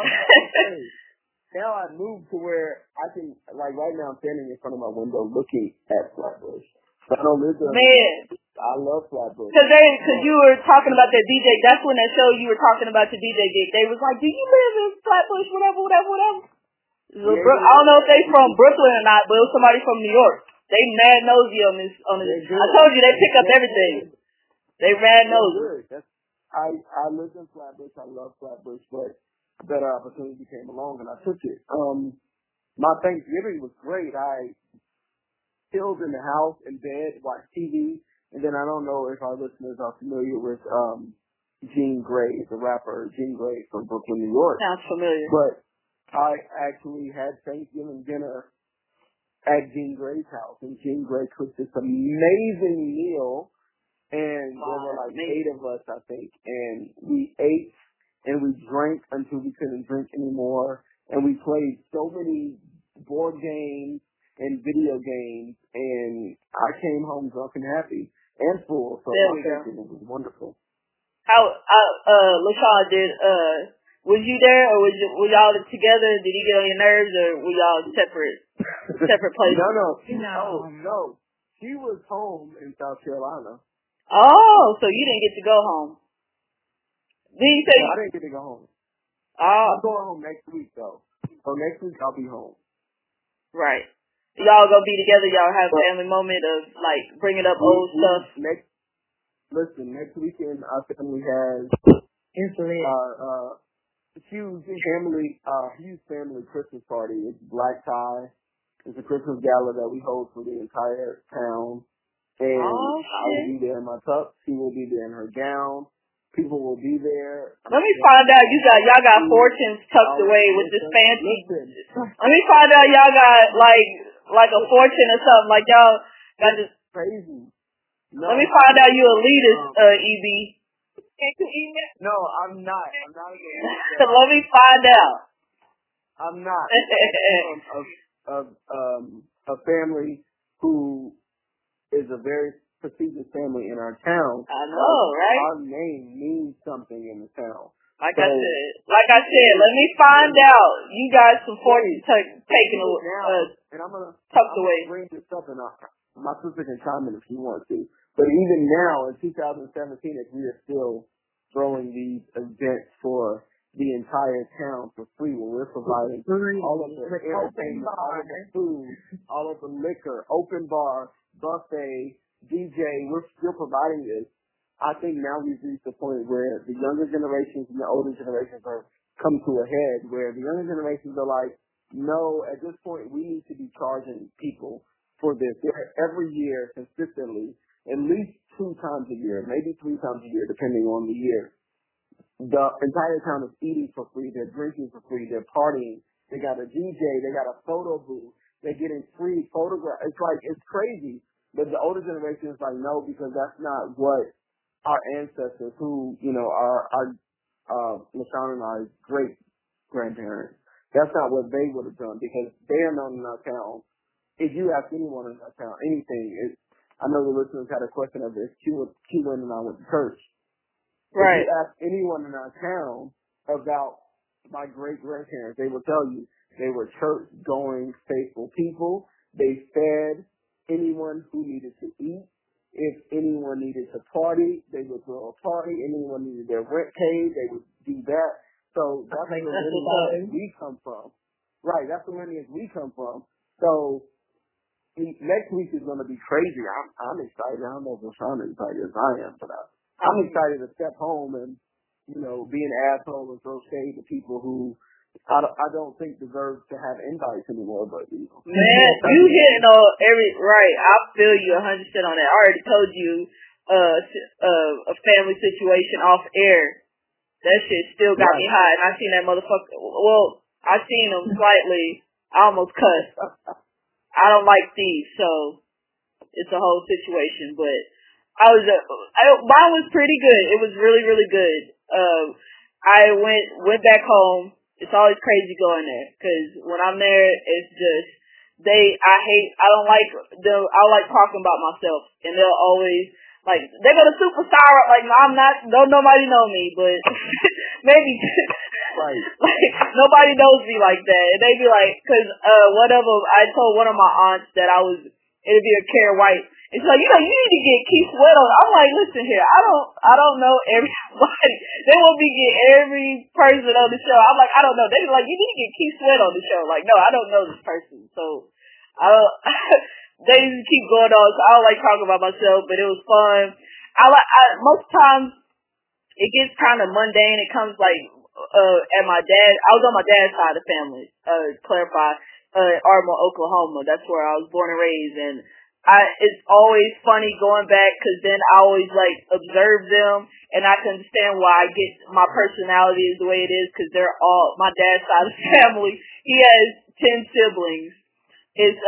Now I moved to where I can, like right now I'm standing in front of my window looking at Flatbush. I don't live there. Man. I love Flatbush. Cause you were talking about that DJ, that's when that show you were talking about your DJ gig. They was like, do you live in Flatbush, whatever. Yeah, I don't know if they from Brooklyn or not, but it was somebody from New York. They mad nosy on this. I told you they pick up everything. They mad nosy. I lived in Flatbush. I love Flatbush, but a better opportunity came along and I took it. My Thanksgiving was great. I chilled in the house, in bed, watched TV, and then I don't know if our listeners are familiar with Jean Grae, the rapper Jean Grae from Brooklyn, New York. Sounds familiar. But I actually had Thanksgiving dinner at Jean Grae's house, and Jean Grae cooked this amazing meal, and there were like 8 of us, I think, and we ate and we drank until we couldn't drink anymore, and we played so many board games and video games, and I came home drunk and happy and full, so it was wonderful. How LaShawn was you there, or were y'all together? Did he get on your nerves, or were y'all separate places? No. She was home in South Carolina. Oh, so you didn't get to go home. Did you say? No, I didn't get to go home. Oh. I'm going home next week, though. So next week I'll be home. Right. Y'all gonna be together? Y'all have a family moment of like bringing up old stuff. Next weekend our family has our huge family Christmas party. It's black tie. It's a Christmas gala that we hold for the entire town. And I will be there in my tux. She will be there in her gown. People will be there. Let me find out y'all got fortunes tucked away with this fancy. Let me find out y'all got like a fortune or something. Like y'all got this crazy. No, let me find out you elitist, EB. No, I'm not. I'm not Let me find out. I'm not. A family who is a very prestigious family in our town. I know, right? Our name means something in the town. Like I said, let me find out. You got some fortune taken away, and I'm gonna away. Bring this up, and my sister can chime in if she wants to. But even now, in 2017, if we are still throwing these events for the entire town for free when we're providing all of the entertainment, all of the food, all of the liquor, open bar, buffet, DJ. We're still providing this. I think now we've reached the point where the younger generations and the older generations are come to a head, where the younger generations are like, no, at this point we need to be charging people for this. Every year, consistently, at least 2 times a year, maybe 3 times a year, depending on the year. The entire town is eating for free, they're drinking for free, they're partying, they got a DJ, they got a photo booth, they're getting free photographs. It's like, it's crazy. But the older generation is like, no, because that's not what our ancestors, who, you know, our LaShawn and I's great grandparents, that's not what they would have done, because they are known in our town. If you ask anyone in our town anything, I know the listeners had a question of this. Q-Lynn and I went to church. Right. If you ask anyone in our town about my great-grandparents, they will tell you they were church-going, faithful people. They fed anyone who needed to eat. If anyone needed to party, they would throw a party. Anyone needed their rent paid, they would do that. So that's the lineage we come from. Right, that's the lineage we come from. So next week is going to be crazy. I'm excited. I don't know if LaShawn is excited as I am, but I'm excited to step home and, you know, be an asshole and throw shade to people who I don't think deserve to have invites anymore. But, you know. Man, you hitting on right. I feel you 100% on that. I already told you a family situation off air. That shit still got me hot. And I seen that motherfucker. Well, I seen him slightly. I almost cussed. I don't like thieves, so it's a whole situation. But mine was pretty good. It was really, really good. I went back home. It's always crazy going there, because when I'm there, it's just I don't like them. I like talking about myself, and they'll always they go to Superstar. Like, I'm not. Don't nobody know me, but maybe. Right. Like, nobody knows me like that. And they be like, because one of them, I told one of my aunts that I was interviewing Karen White. It's like, you know, you need to get Keith Sweat on. I'm like, listen here, I don't know everybody. They want me to get every person on the show. I'm like, I don't know. They be like, you need to get Keith Sweat on the show. Like, no, I don't know this person. So I don't. They just keep going on. So I don't like talking about myself, but it was fun. Most times it gets kind of mundane. It comes at my dad. I was on my dad's side of the family. Clarify, Ardmore, Oklahoma. That's where I was born and raised, and it's always funny going back, because then I always observe them, and I can understand why I get my personality is the way it is, because they're all my dad's side of the family. He has 10 siblings. It's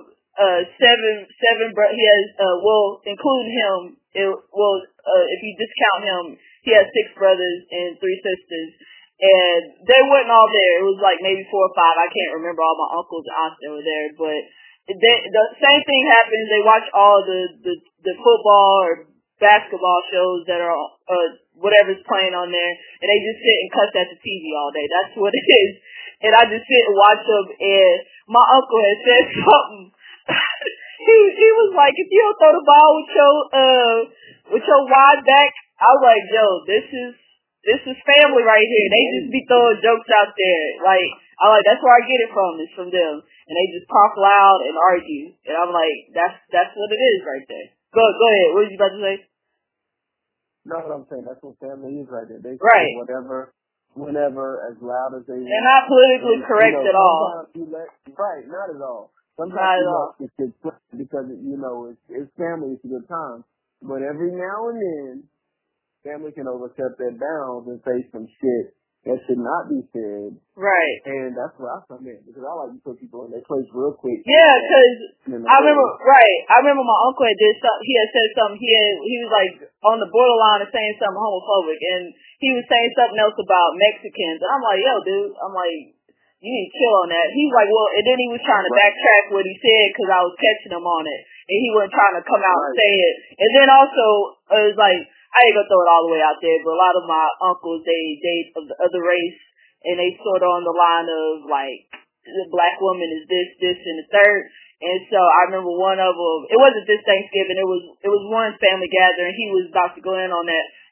seven he has including him. If you discount him, he has 6 brothers and 3 sisters. And they weren't all there. It was maybe 4 or 5. I can't remember all my uncles and aunts that were there, but the same thing happens. They watch all the football or basketball shows that are whatever's playing on there, and they just sit and cuss at the TV all day. That's what it is. And I just sit and watch them. And my uncle had said something. he was like, if you don't throw the ball with your wide back, I was like, yo, this is family right here. They just be throwing jokes out there. That's where I get it from. It's from them. And they just talk loud and argue. And I'm like, that's what it is right there. Go ahead. What were you about to say? No, what I'm saying, that's what family is right there. They say whatever, whenever, as loud as they want. They're not politically correct at all. Right, not at all. Sometimes not at all. It's good because, it's family, it's a good time. But every now and then, family can overstep their bounds and say some shit that should not be said. Right. And that's where I come in, because I like to put people in their place real quick. Yeah, because I remember my uncle had did something. He had said something. He was on the borderline of saying something homophobic, and he was saying something else about Mexicans. And I'm like, yo, dude. I'm like, you need to chill on that. He's like, well, and then he was trying to backtrack what he said, because I was catching him on it, and he wasn't trying to come out and say it. And then also, it was like, I ain't gonna throw it all the way out there, but a lot of my uncles, they of the other race, and they sort of on the line of the black woman is this, and the third. And so I remember one of them. It wasn't this Thanksgiving. It was one family gathering. He was about to go in on that,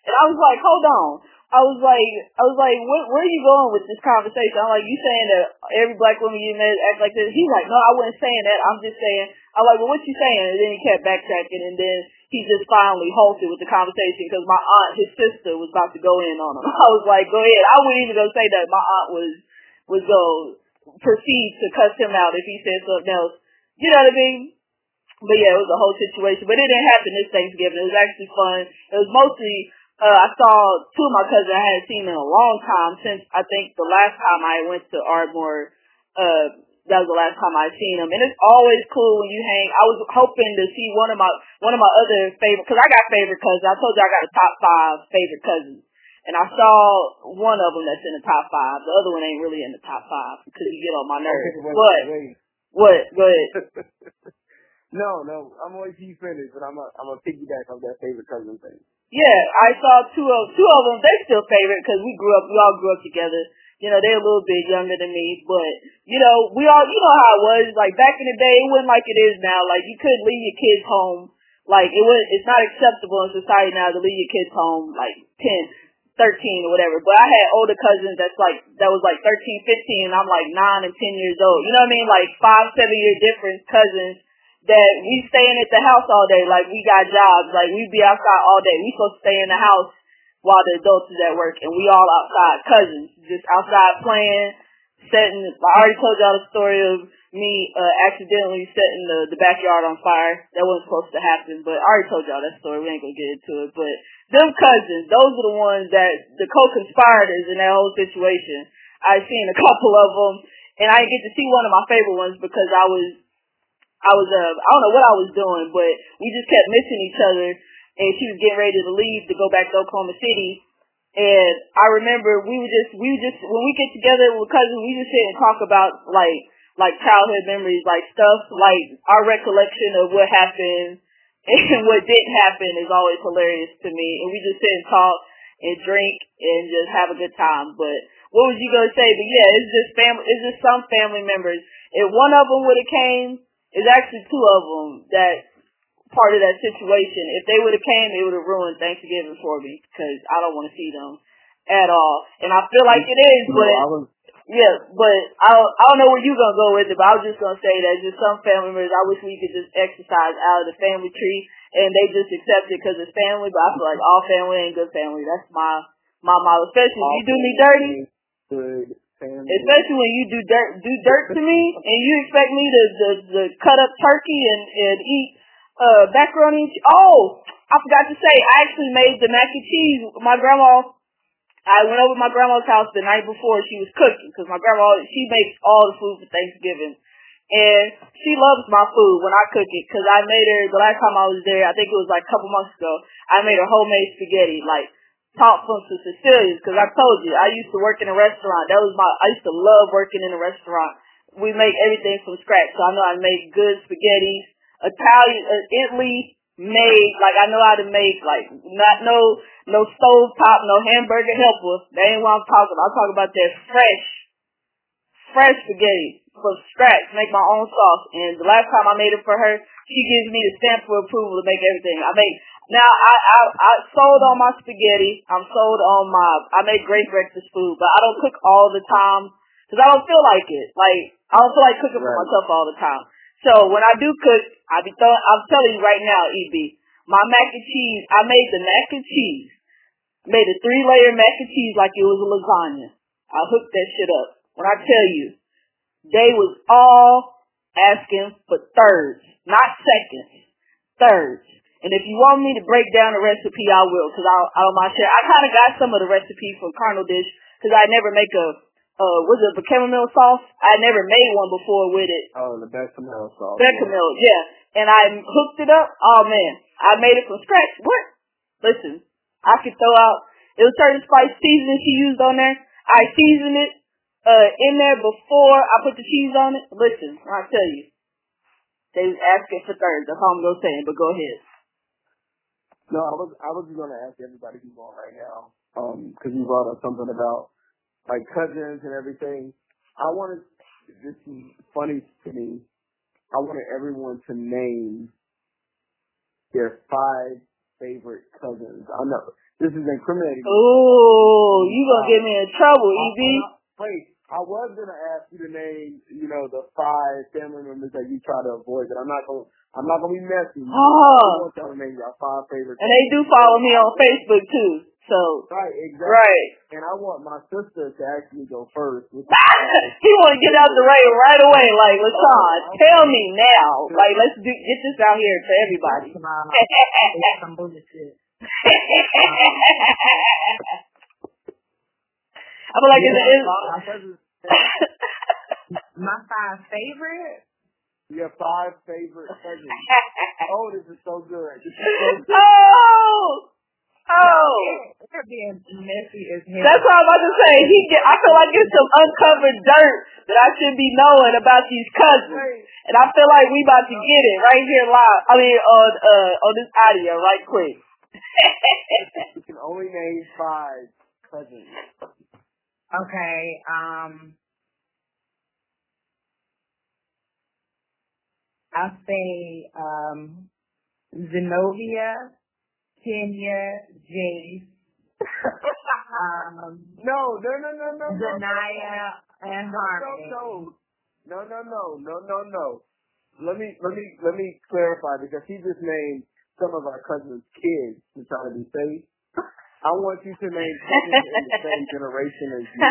And I was like, hold on. I was like, where are you going with this conversation? I'm like, you saying that every black woman you met act like this? He's like, no, I wasn't saying that. I'm just saying. I'm like, well, what you saying? And then he kept backtracking, and then he just finally halted with the conversation because my aunt, his sister, was about to go in on him. I was like, go ahead. I wouldn't even go say that my aunt was going to proceed to cuss him out if he said something else. You know what I mean? But yeah, it was a whole situation. But it didn't happen this Thanksgiving. It was actually fun. It was mostly, I saw two of my cousins I hadn't seen in a long time since I think the last time I went to Ardmore, that was the last time I seen them. And it's always cool when you hang. I was hoping to see one of my other favorite, cause I got favorite cousins. I told you I got a top 5 favorite cousins. And I saw one of them that's in the top 5. The other one ain't really in the top 5 because you get on my nerves. Wait. What? Go ahead. No, I'm going to let you finish, but I'm a piggyback on that favorite cousin thing. Yeah, I saw two of them. They still favorite because we all grew up together. You know, they're a little bit younger than me, but you know, you know how it was. Like back in the day, it wasn't like it is now. Like you couldn't leave your kids home. Like it's not acceptable in society now to leave your kids home like 10, 13 or whatever. But I had older cousins that was like 13, 15, and I'm like 9 and 10 years old. You know what I mean? Like 5, 7 year difference cousins that we staying at the house all day. Like we got jobs. Like we be outside all day. We supposed to stay in the house while the adults is at work, and we all outside, cousins, just outside playing, setting. I already told y'all the story of me accidentally setting the backyard on fire. That wasn't supposed to happen, but I already told y'all that story. We ain't gonna get into it. But them cousins, those are the ones that the co-conspirators in that whole situation. I seen a couple of them, and I didn't get to see one of my favorite ones because I don't know what I was doing, but we just kept missing each other, and she was getting ready to leave to go back to Oklahoma City. And I remember we would just when we get together with cousins, we just sit and talk about like childhood memories, like stuff, like our recollection of what happened and what didn't happen is always hilarious to me. And we just sit and talk and drink and just have a good time. But what was you gonna say? But yeah, it's just some family members. If one of them would have came, it's actually two of them that part of that situation. If they would have came, it would have ruined Thanksgiving for me because I don't want to see them at all. And I feel like it is, but I don't know where you gonna go with it. But I was just gonna say that just some family members, I wish we could just exercise out of the family tree and they just accept it because it's family. But I feel like all family ain't good family. That's my model. Especially if you do me dirty. Good family. Especially when you do dirt to me and you expect me to cut up turkey and eat macaroni. Oh, I forgot to say, I actually made the mac and cheese. I went over to my grandma's house the night before she was cooking because my grandma, she makes all the food for Thanksgiving. And she loves my food when I cook it because I made her, the last time I was there, I think it was like a couple months ago, I made her homemade spaghetti, like taught from Cecilia's because I told you, I used to work in a restaurant. I used to love working in a restaurant. We make everything from scratch, so I know how to make good spaghettis. Italy made, like I know how to make, like not no stove top, no hamburger helper. That ain't what I'm talking about. I'm talking about that fresh spaghetti from scratch, make my own sauce. And the last time I made it for her, she gives me the stamp for approval to make everything. I sold on my spaghetti. I make great breakfast food, but I don't cook all the time because I don't feel like it. Like I don't feel like cooking for myself all the time. So when I do cook, I'm telling you right now, EB, my mac and cheese, I made the mac and cheese, made a 3-layer mac and cheese like it was a lasagna. I hooked that shit up. When I tell you, they was all asking for thirds, not seconds, thirds. And if you want me to break down the recipe, I will, because I don't mind sharing. I kind of got some of the recipe from Carnal Dish, because I never make was it bechamel sauce? I never made one before with it. Oh, the bechamel sauce. Bechamel, yeah. And I hooked it up. Oh man, I made it from scratch. What? Listen, I could throw out. It was certain spice seasoning she used on there. I seasoned it in there before I put the cheese on it. Listen, I'll tell you, they was asking for thirds. That's all I'm gonna say. But go ahead. No, I was just gonna ask everybody who's on right now, because you brought up something about like cousins and everything. This is funny to me. I wanted everyone to name their 5 favorite cousins. I know this is incriminating. Ooh, you gonna get me in trouble, EB. Wait, I was gonna ask you to name, the 5 family members that you try to avoid, but I'm not gonna be messy. I want y'all to name your 5 favorite. And they do follow me on Facebook too. So right, exactly. Right. And I want my sister to actually go first. He want to get out the rain right away. Like, LaShawn, tell me now. Like, let's get this out here to everybody. Some bullshit. I feel like my 5 favorite. Your 5 favorite cousins. Oh, this is so good. They're being messy as hell. That's what I'm about to say. I feel like it's some uncovered dirt that I should be knowing about these cousins, and I feel like we about to get it right here live. I mean, on this audio, right quick. You can only name 5 cousins. Okay. I'll say Zenobia, Kenya, Jace, no. Zanaya, and Harmony. No. Let me clarify, because he just named some of our cousins' kids to try to be safe. I want you to name cousins in the same generation as you.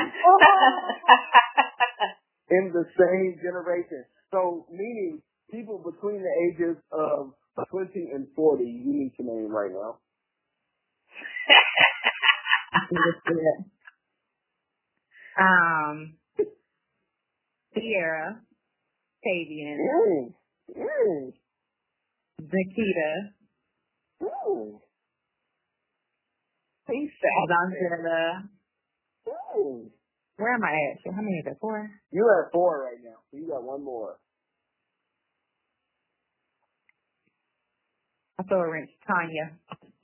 In the same generation. So, meaning people between the ages of 20 and 40, you need to name right now. Sierra, Fabian, Zakita, Angela. Where am I at? How many is that? 4? You're at 4 right now, so you got 1 more. I throw a wrench. Tanya.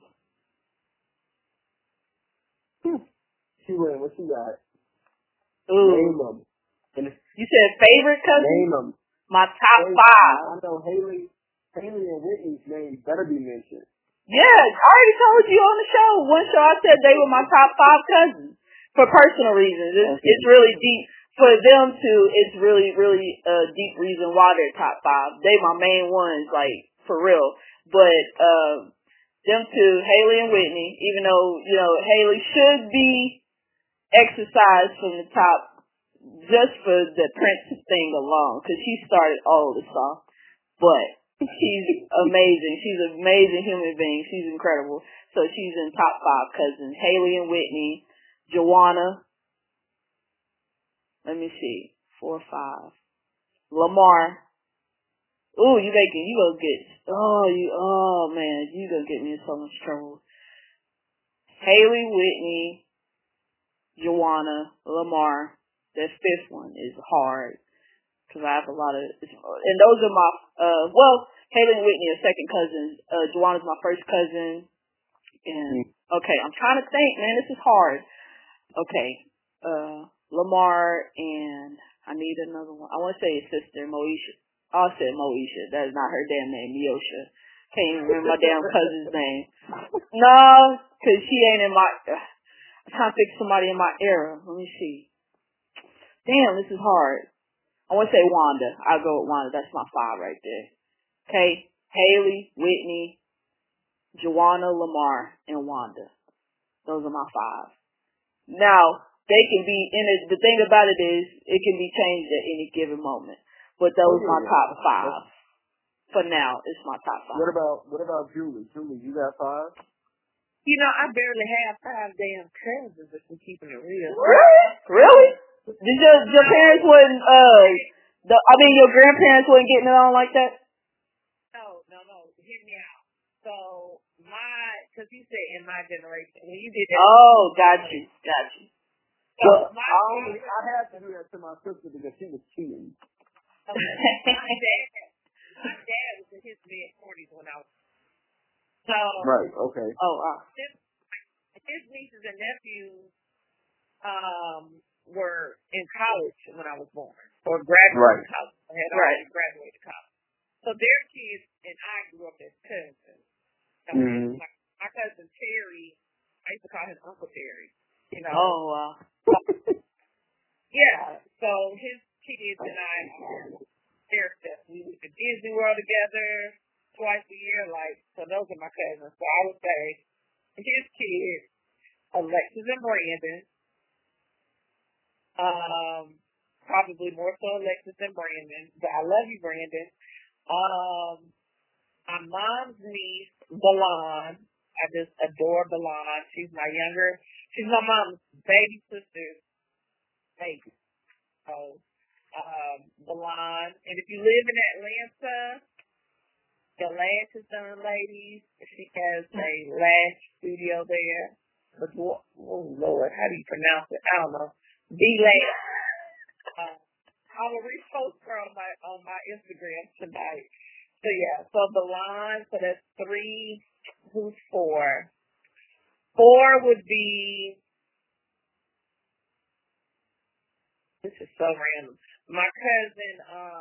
She went. What she got? Ooh. Name them. You said favorite cousin? Name them. My top 5. I know Haley and Whitney's names better be mentioned. Yeah, I already told you on the show. One show I said they were my top 5 cousins for personal reasons. It's really deep for them too. It's really, really a deep reason why they're top 5. They my main ones, like for real. But them two, Haley and Whitney, even though Haley should be exercised from the top just for the Prince thing alone, because she started all of this off. But she's amazing. She's an amazing human being. She's incredible. So she's in top 5 cousins. Haley and Whitney, Joanna. Let me see. 4, 5. Lamar. Ooh, you gonna get me in so much trouble. Haley, Whitney, Joanna, Lamar. That 5th one is hard, because I have a lot of, and those are my, Haley and Whitney are second cousins. Joanna's my first cousin. And, okay, I'm trying to think, man, this is hard. Okay, Lamar, and I need another one. I want to say his sister, Moesha. I said Moesha. That is not her damn name, Neosha. Can't even remember my damn cousin's name. No, because she ain't in my, I'm trying to pick somebody in my era. Let me see. Damn, this is hard. I want to say Wanda. I'll go with Wanda. That's my 5 right there. Okay, Haley, Whitney, Joanna, Lamar, and Wanda. Those are my 5. Now, they can be, the thing about it is, it can be changed at any given moment. But those are my top 5. For now, it's my top 5. What about Julie? Julie, you got 5? I barely have 5 damn cousins, if I'm keeping it real. Really? Did your parents wouldn't, your grandparents wouldn't getting it on like that? No. Hear me out. So, because you said in my generation, when you did that. Oh, got you. So, I had to do that to my sister because she was cheating. Okay. My dad was in his mid-40s when I was. So. Right, okay. Oh, wow. His nieces and nephews, were in college when I was born, or graduated college. I had already graduated college. So their kids and I grew up as cousins. My my cousin Terry, I used to call him Uncle Terry. You know. Oh wow. Yeah. So his kids and I are their stuff. We went to Disney World together twice a year. Like, so those are my cousins. So I would say his kids, Alexis and Brandon. Probably more so Alexis than Brandon. But I love you, Brandon. My mom's niece, Belon. I just adore Belon. She's my mom's baby sister's baby. So, Belon. And if you live in Atlanta, the Lash is done, ladies. She has a lash studio there. Oh, Lord, how do you pronounce it? I don't know. B-Lash. I will repost her on my Instagram tonight. So yeah, so the line, so that's 3. Who's 4? 4 would be. This is so random. My cousin,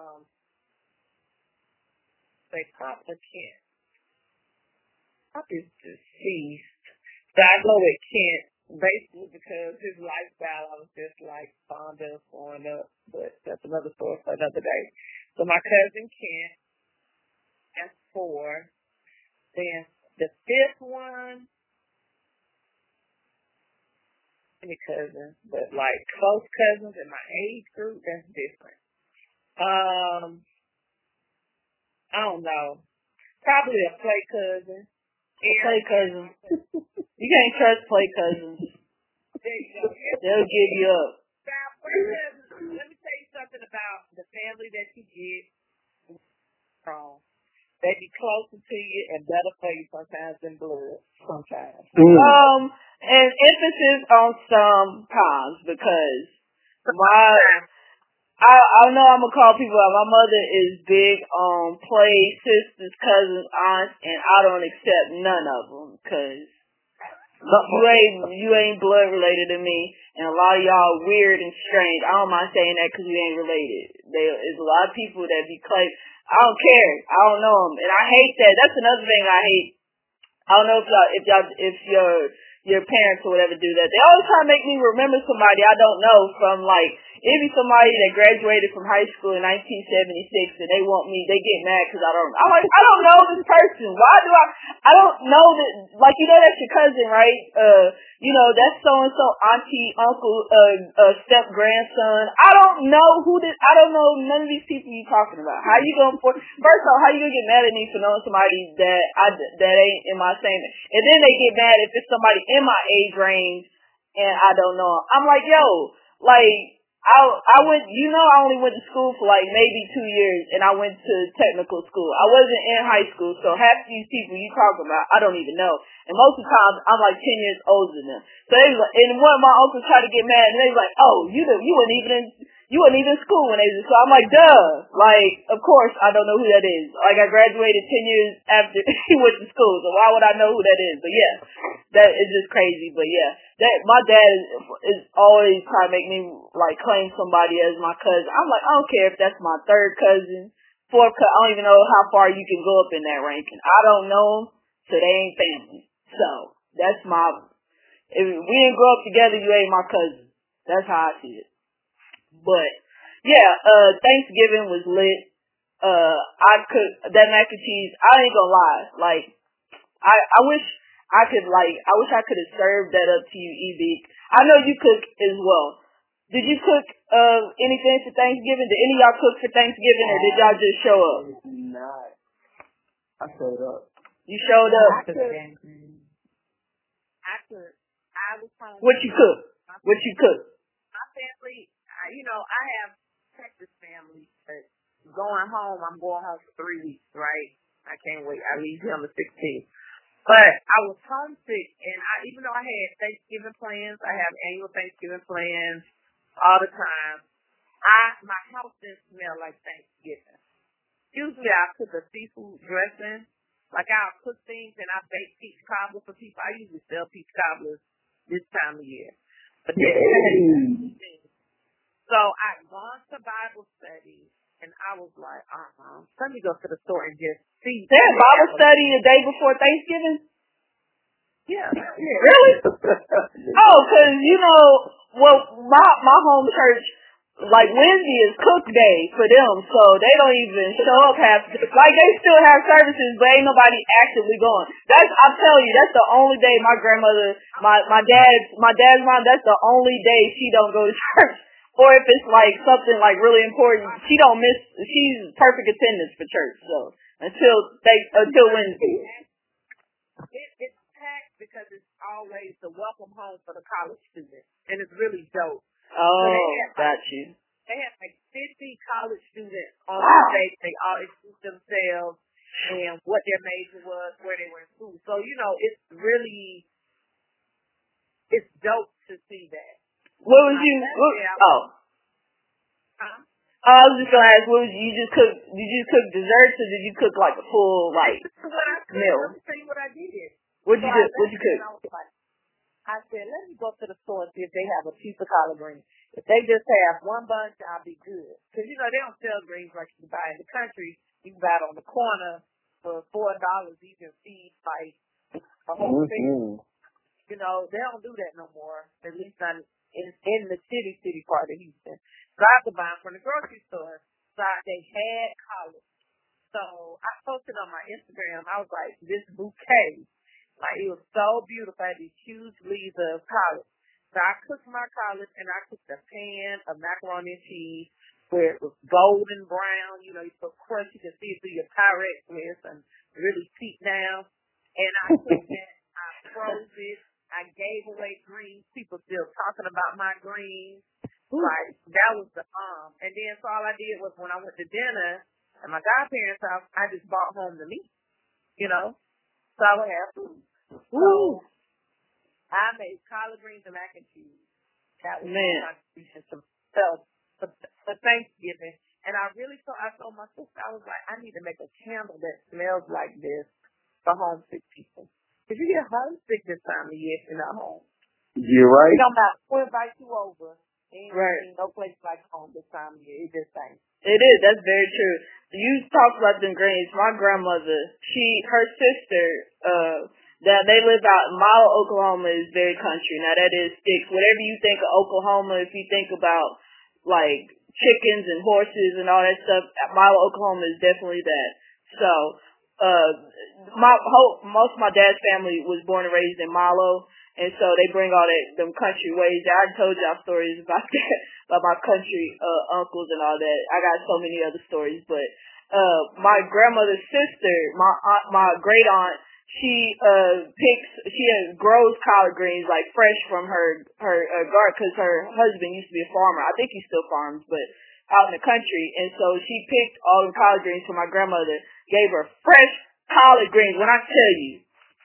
say Papa Kent. Papa is deceased. So I go with Kent. Basically because his lifestyle, I was just like fond of growing up, but that's another story for another day. So my cousin Kent, that's 4. Then the 5th one, any cousins, but like close cousins in my age group, that's different. I don't know. Probably a play cousin. Play cousin. You can't trust play cousins. There you go. They'll give you up. Now, play cousins, let me tell you something about the family that you get from. They be closer to you and better for you sometimes than blood. Sometimes. And emphasis on sometimes because I know I'm gonna call people out. My mother is big on play sisters, cousins, aunts, and I don't accept none of them because you ain't blood related to me, and a lot of y'all weird and strange. I don't mind saying that because we ain't related. There's a lot of people that be claim. I don't care. I don't know them, and I hate that. That's another thing I hate. I don't know if your parents or whatever do that. They always try to make me remember somebody I don't know from like it'd be somebody that graduated from high school in 1976 and they want me. They get mad because I'm like I don't know this person. Why do I don't know that? Like that's your cousin, right? That's so and so auntie, uncle, step grandson. I don't know I don't know none of these people you talking about. How you gonna first of all, how you gonna get mad at me for knowing somebody that ain't in my same, and then they get mad if it's somebody in my age range and I don't know them. I'm like, yo, like I went, I only went to school for like maybe 2 years and I went to technical school. I wasn't in high school, so half of these people you talking about, I don't even know. And most of the time, I'm like 10 years older than them. So they was like, and one of my uncles tried to get mad and they was like, oh, you wasn't even in school when they was in school. I'm like, duh. Like, of course I don't know who that is. Like I graduated 10 years after he went to school, so why would I know who that is? But yeah, that is just crazy. But yeah, my dad is always trying to make me like claim somebody as my cousin. I'm like, I don't care if that's my 3rd cousin, 4th cousin. I don't even know how far you can go up in that ranking. I don't know them, so they ain't family. So that's if we didn't grow up together, you ain't my cousin. That's how I see it. But yeah, Thanksgiving was lit. I cooked that mac and cheese. I ain't gonna lie. Like I wish I could have served that up to you, Ebik. I know you cook as well. Did you cook anything for Thanksgiving? Did any of y'all cook for Thanksgiving, or did y'all just show up? Not. I showed up. You showed up. I was home. What you cook? My family, I have Texas family, but I'm going home for 3 weeks, right? I can't wait. I leave here on the 16th. But I was homesick, and even though I had Thanksgiving plans, I have annual Thanksgiving plans all the time. My house didn't smell like Thanksgiving. Usually I cook a seafood dressing. Like I'll cook things and I bake peach cobbler for people. I usually sell peach cobblers this time of year. But then so I'd gone to Bible study and I was like, let me go to the store and just see. They had Bible study the day before Thanksgiving? Yeah. Really? Oh, because, my home church, like Wednesday is cook day for them, so they don't even show up half. Like they still have services, but ain't nobody actively going. I'm telling you, that's the only day my grandmother, my dad's mom, that's the only day she don't go to church. Or if it's like something like really important, she's perfect attendance for church. So until Wednesday. It's packed because it's always the welcome home for the college students, and it's really dope. Oh, got you. They have like 50 college students on the stage. They all introduce themselves and what their major was, where they were in school. So, it's dope to see that. What was you? I was just gonna ask, what was you just cook? Did you cook desserts or did you cook like a full meal? Let me tell you what I did. What'd you cook? I said, let me go to the store and see if they have a piece of collard greens. If they just have one bunch, I'll be good. Because, they don't sell greens like you buy in the country. You can buy it on the corner for $4. You can feed like a whole thing. They don't do that no more. At least not in the city part of Houston. So I have to buy them from the grocery store. So they had collards. So I posted on my Instagram. I was like, this bouquet. Like, it was so beautiful. I had these huge leaves of collards. So I cooked my collards, and I cooked a pan of macaroni and cheese where it was golden brown. You put crunch. You can see it through your Pyrex with and really seep down. And I took that. I froze it. I gave away greens. People still talking about my greens. Like, that was the And then so all I did was when I went to dinner at my godparents' house, I just brought home the meat, so I would have food. So I made collard greens and mac and cheese. That was my contribution for Thanksgiving. And I told my sister, I was like, I need to make a candle that smells like this for homesick people. Because you get homesick this time of year if you're not home. You're right. It don't matter who invite you over. Ain't no place like home this time of year. It just ain't. It is. That's very true. You talked about them greens. My grandmother, her sister, that they live out in Milo, Oklahoma is very country. Now that is sticks. Whatever you think of Oklahoma, if you think about like chickens and horses and all that stuff, Milo, Oklahoma is definitely that. So, most of my dad's family was born and raised in Milo, and so they bring all them country ways. I told y'all stories about that, about my country uncles and all that. I got so many other stories, but my grandmother's sister, my great aunt, she grows collard greens like fresh from her garden because her husband used to be a farmer. I think he still farms, but out in the country. And so she picked all the collard greens for my grandmother, gave her fresh collard greens. When I tell you,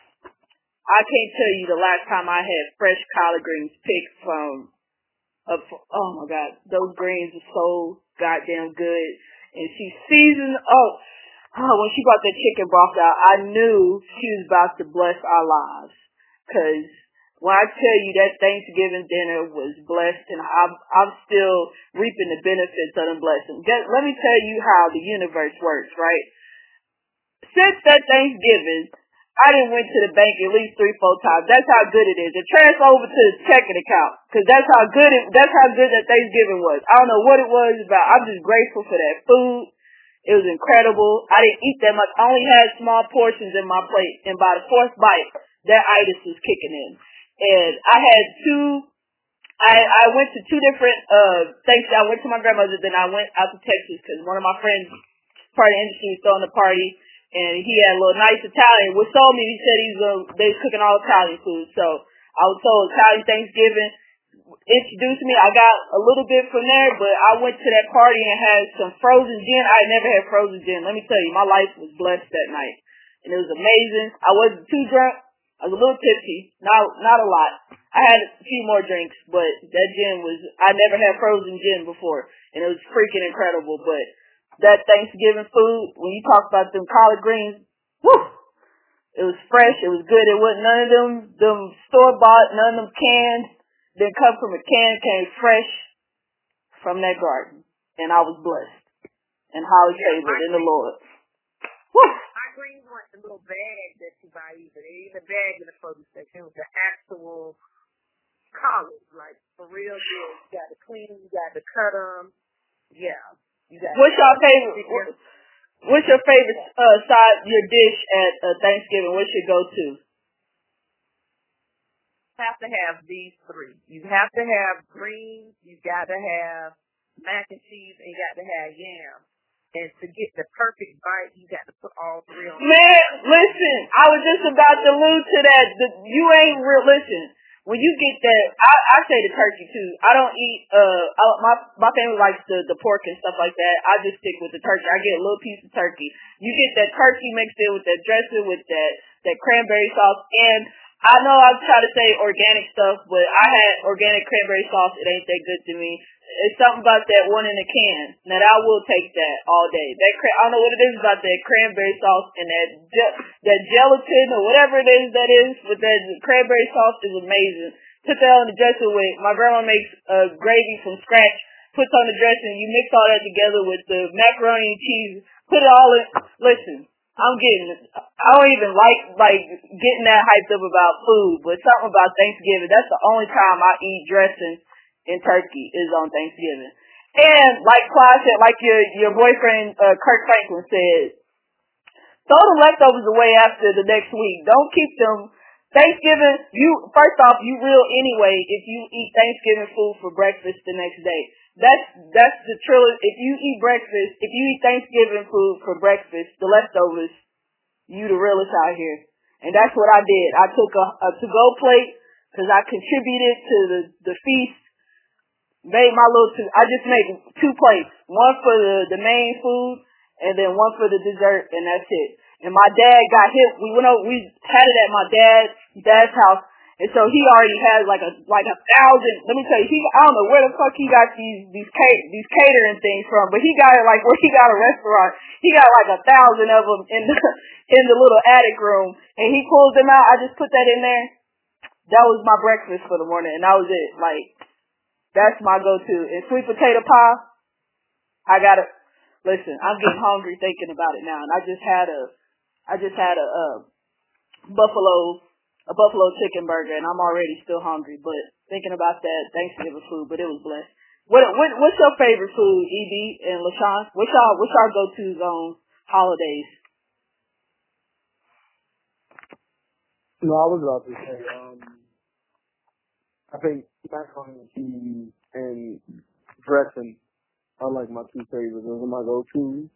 I can't tell you the last time I had fresh collard greens picked from oh my God, those greens are so goddamn good. And she seasoned up. When she brought that chicken broth out, I knew she was about to bless our lives. Because when I tell you that Thanksgiving dinner was blessed, and I'm still reaping the benefits of the blessing. Let me tell you how the universe works, right? Since that Thanksgiving, I done went to the bank at least 3-4 times. That's how good it is. It transfers over to the checking account. Because that's how good that Thanksgiving was. I don't know what it was about. I'm just grateful for that food. It was incredible. I didn't eat that much. I only had small portions in my plate. And by the fourth bite, that itis was kicking in. And I had I went to two different Thanksgiving. I went to my grandmother's, then I went out to Texas because one of my friends, part of the industry, was throwing a party. And he had a little nice Italian. What sold me, he said they was cooking all Italian food. So I was told Italian Thanksgiving. Introduced me. I got a little bit from there, but I went to that party and had some frozen gin. I had never had frozen gin. Let me tell you, my life was blessed that night. And it was amazing. I wasn't too drunk. I was a little tipsy. Not a lot. I had a few more drinks, but that gin I never had frozen gin before. And it was freaking incredible. But that Thanksgiving food, when you talk about them collard greens, whew, it was fresh. It was good. It wasn't none of them store-bought, none of them cans. Didn't come from a can, came fresh from that garden. And I was blessed and highly favored in the Lord. Woo! My greens weren't the little bag that you buy either. They ain't a bag in the produce section. It was the actual collards, like for real good. You got to clean them, you got to cut them. Yeah. What's your favorite? What's your favorite your dish at Thanksgiving? What's your go-to? Have to have these three. You have to have greens. You got to have mac and cheese, and you got to have yam. And to get the perfect bite, you got to put all three on. Man, listen, I was just about to allude to that. You ain't real. Listen. When you get that, I say the turkey too. I don't eat, my family likes the pork and stuff like that. I just stick with the turkey. I get a little piece of turkey. You get that turkey mixed in with that dressing, with that cranberry sauce. And I know I try to say organic stuff, but I had organic cranberry sauce. It ain't that good to me. It's something about that one in a can. Now, I will take that all day. I don't know what it is about that cranberry sauce and that gelatin or whatever it is that is, but that cranberry sauce is amazing. Put that on the dressing with, my grandma makes gravy from scratch, puts on the dressing, you mix all that together with the macaroni and cheese, put it all in. Listen, I don't even like getting that hyped up about food, but something about Thanksgiving, that's the only time I eat dressing in turkey is on Thanksgiving. And like Clyde said, like your boyfriend Kirk Franklin said, throw the leftovers away after the next week. Don't keep them. Thanksgiving, first off, you real anyway if you eat Thanksgiving food for breakfast the next day. That's the trilogy. If you eat Thanksgiving food for breakfast, the leftovers, you the realest out here. And that's what I did. I took a to-go plate because I contributed to the feast. I just made 2 plates. One for the main food and then one for the dessert, and that's it. And my dad got hit. We had it at my dad's house, and so he already has like a 1,000. Let me tell you, I don't know where the fuck he got these catering things from, but he got it like where he got a restaurant. He got like 1,000 of them in the little attic room, and he pulls them out. I just put that in there. That was my breakfast for the morning, and that was it. Like, that's my go-to. And sweet potato pie, listen, I'm getting hungry thinking about it now. And I just had a buffalo chicken burger, and I'm already still hungry. But thinking about that Thanksgiving food, but it was blessed. What's your favorite food, ED and LaShawn? What's y'all go-tos on holidays? No, I was about to say, I think macaroni and cheese and dressing are like my 2 favorites. Those are my go-tos.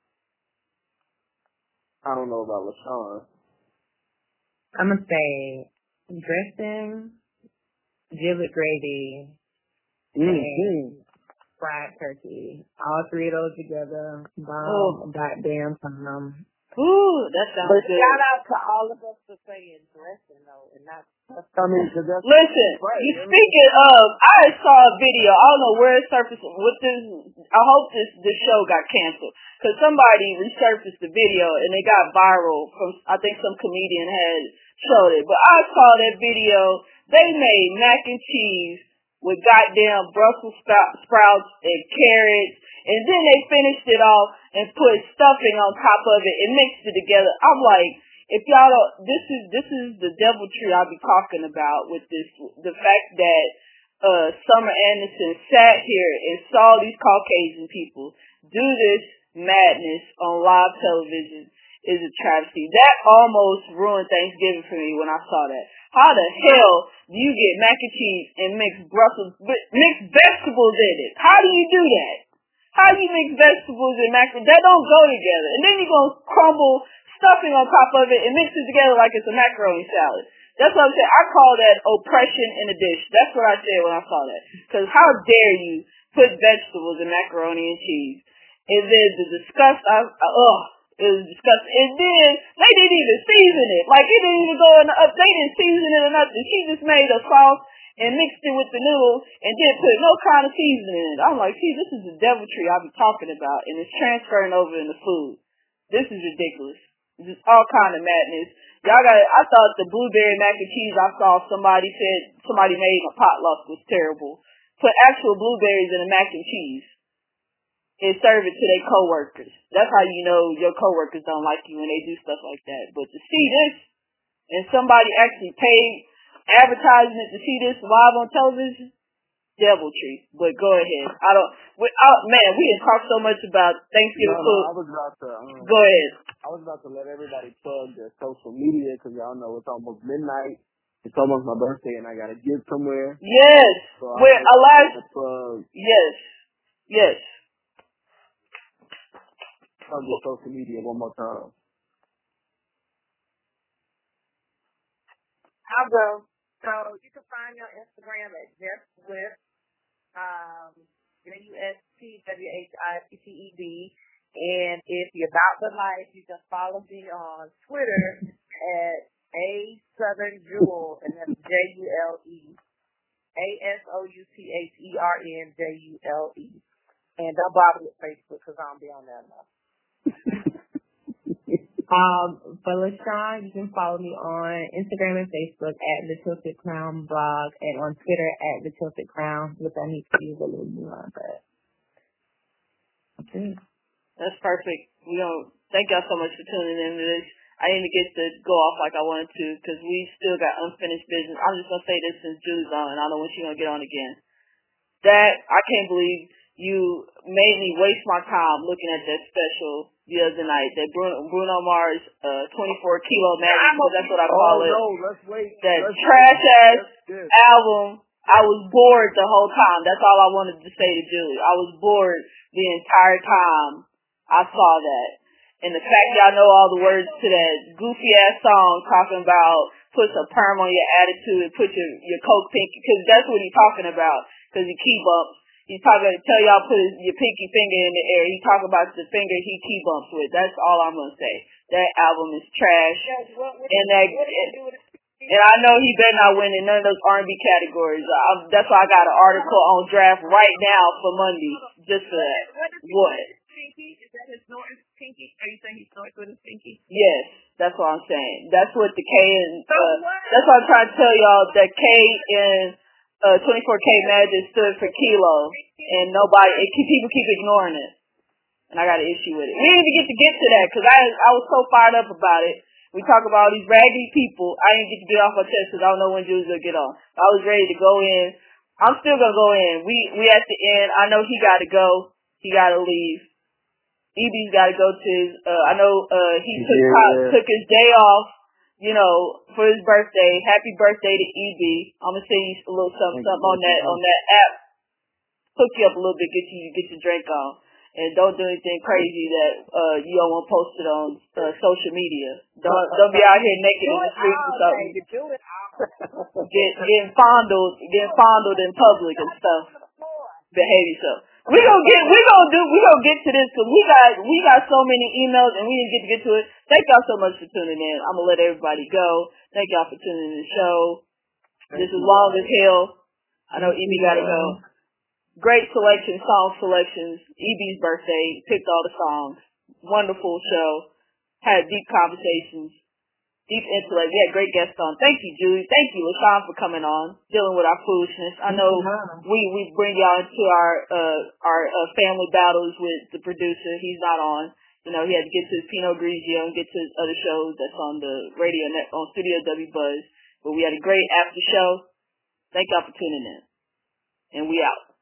I don't know about LaShawn. I'm going to say dressing, giblet gravy, and fried turkey. All 3 of those together. Bomb, goddamn time. Ooh, that sounds good. Shout out to all of us for saying dressing though, and not. Listen, speaking of, I saw a video. I don't know where it surfaced. I hope this show got canceled because somebody resurfaced the video and it got viral from. I think some comedian had showed it, but I saw that video. They made mac and cheese with goddamn Brussels sprouts and carrots. And then they finished it off and put stuffing on top of it and mixed it together. I'm like, if y'all don't, this is the deviltry I be talking about with this, the fact that Summer Anderson sat here and saw these Caucasian people do this madness on live television is a travesty. That almost ruined Thanksgiving for me when I saw that. How the hell do you get mac and cheese and mix vegetables in it? How do you do that? How do you mix vegetables and macaroni? That don't go together. And then you're going to crumble stuffing on top of it and mix it together like it's a macaroni salad. That's what I'm saying. I call that oppression in a dish. That's what I said when I saw that. Because how dare you put vegetables in macaroni and cheese? And then the disgust, it was disgusting. And then they didn't even season it. Like, it didn't even go in the they didn't season it or nothing. She just made a sauce and mixed it with the noodles and didn't put no kind of seasoning in it. I'm like, see, this is the deviltry I be talking about, and it's transferring over in the food. This is ridiculous. This is all kind of madness. I thought the blueberry mac and cheese I saw somebody made a potluck was terrible. Put actual blueberries in a mac and cheese. and serve it to their coworkers. That's how you know your coworkers don't like you when they do stuff like that. But to see this, and somebody actually paid advertisement to see this live on television, deviltry. But go ahead. Man, we didn't talk so much about Thanksgiving food. I was about to. Go ahead. I was about to let everybody plug their social media because y'all know it's almost midnight. It's almost my birthday and I gotta get somewhere. Yes. So Yes. Plug your social media one more time. I'll go. So you can find me on Instagram at Jeff Swift, JUSTWHIPTED. And if you're about the life, you can follow me on Twitter at A Southern Jewel, and that's JULE. ASOUTHERNJULE. And don't bother with Facebook because I don't be on there enough. For LaShawn, you can follow me on Instagram and Facebook at The Tilted Crown Blog and on Twitter at The Tilted Crown, which I need to use a little more, but okay. That's perfect. Thank y'all so much for tuning in to this. I didn't get to go off like I wanted to because we still got unfinished business. I'm just going to say this since Julie's on, and I don't know when she's going to get on again. I can't believe you made me waste my time looking at that special the other night, that Bruno Mars 24 Kilo Magic, that's what I call it. No, let's wait. That trash-ass album. I was bored the whole time. That's all I wanted to say to Julie. I was bored the entire time I saw that. And the fact y'all know all the words to that goofy-ass song talking about put some perm on your attitude, put your coke pinky, because that's what he's talking about, because he key bumps. He's talking to tell y'all put your pinky finger in the air. He talking about the finger he key bumps with. That's all I'm going to say. That album is trash. And I know he better not win in none of those R&B categories. That's why I got an article on draft right now for Monday, just for that. What? Pinky? Is that his snorting pinky? Are you saying he snorts with his pinky? Yes, that's what I'm saying. That's what the K and that's what I'm trying to tell y'all. That K and 24K Magic stood for kilo, and people keep ignoring it, and I got an issue with it. We didn't even get to that because I was so fired up about it. We talk about all these raggedy people. I didn't get to get off my chest because I don't know when Jules will get on. I was ready to go in. I'm still gonna go in. We at the end. I know he got to go. He got to leave. EB's got to go to his. I know he took his day off. For his birthday. Happy birthday to EB. I'm gonna send you a little something on that app. Hook you up a little bit, get your drink on, and don't do anything crazy that you don't want posted on social media. Don't be out here naked in the streets or something. Getting fondled in public and stuff. Behave yourself. We gonna get to this because we got so many emails and we didn't get to it. Thank y'all so much for tuning in. I'm gonna let everybody go. Thank y'all for tuning in the show. This is long as hell. I know EB gotta go. Great song selections. EB's birthday. Picked all the songs. Wonderful show. Had deep conversations. Deep intellect. We had great guests on. Thank you, Julie. Thank you, LaShawn, for coming on, dealing with our foolishness. I know we bring y'all into our family battles with the producer. He's not on. He had to get to his Pinot Grigio and get to his other shows that's on the radio net on Studio W Buzz. But we had a great after show. Thank y'all for tuning in. And we out.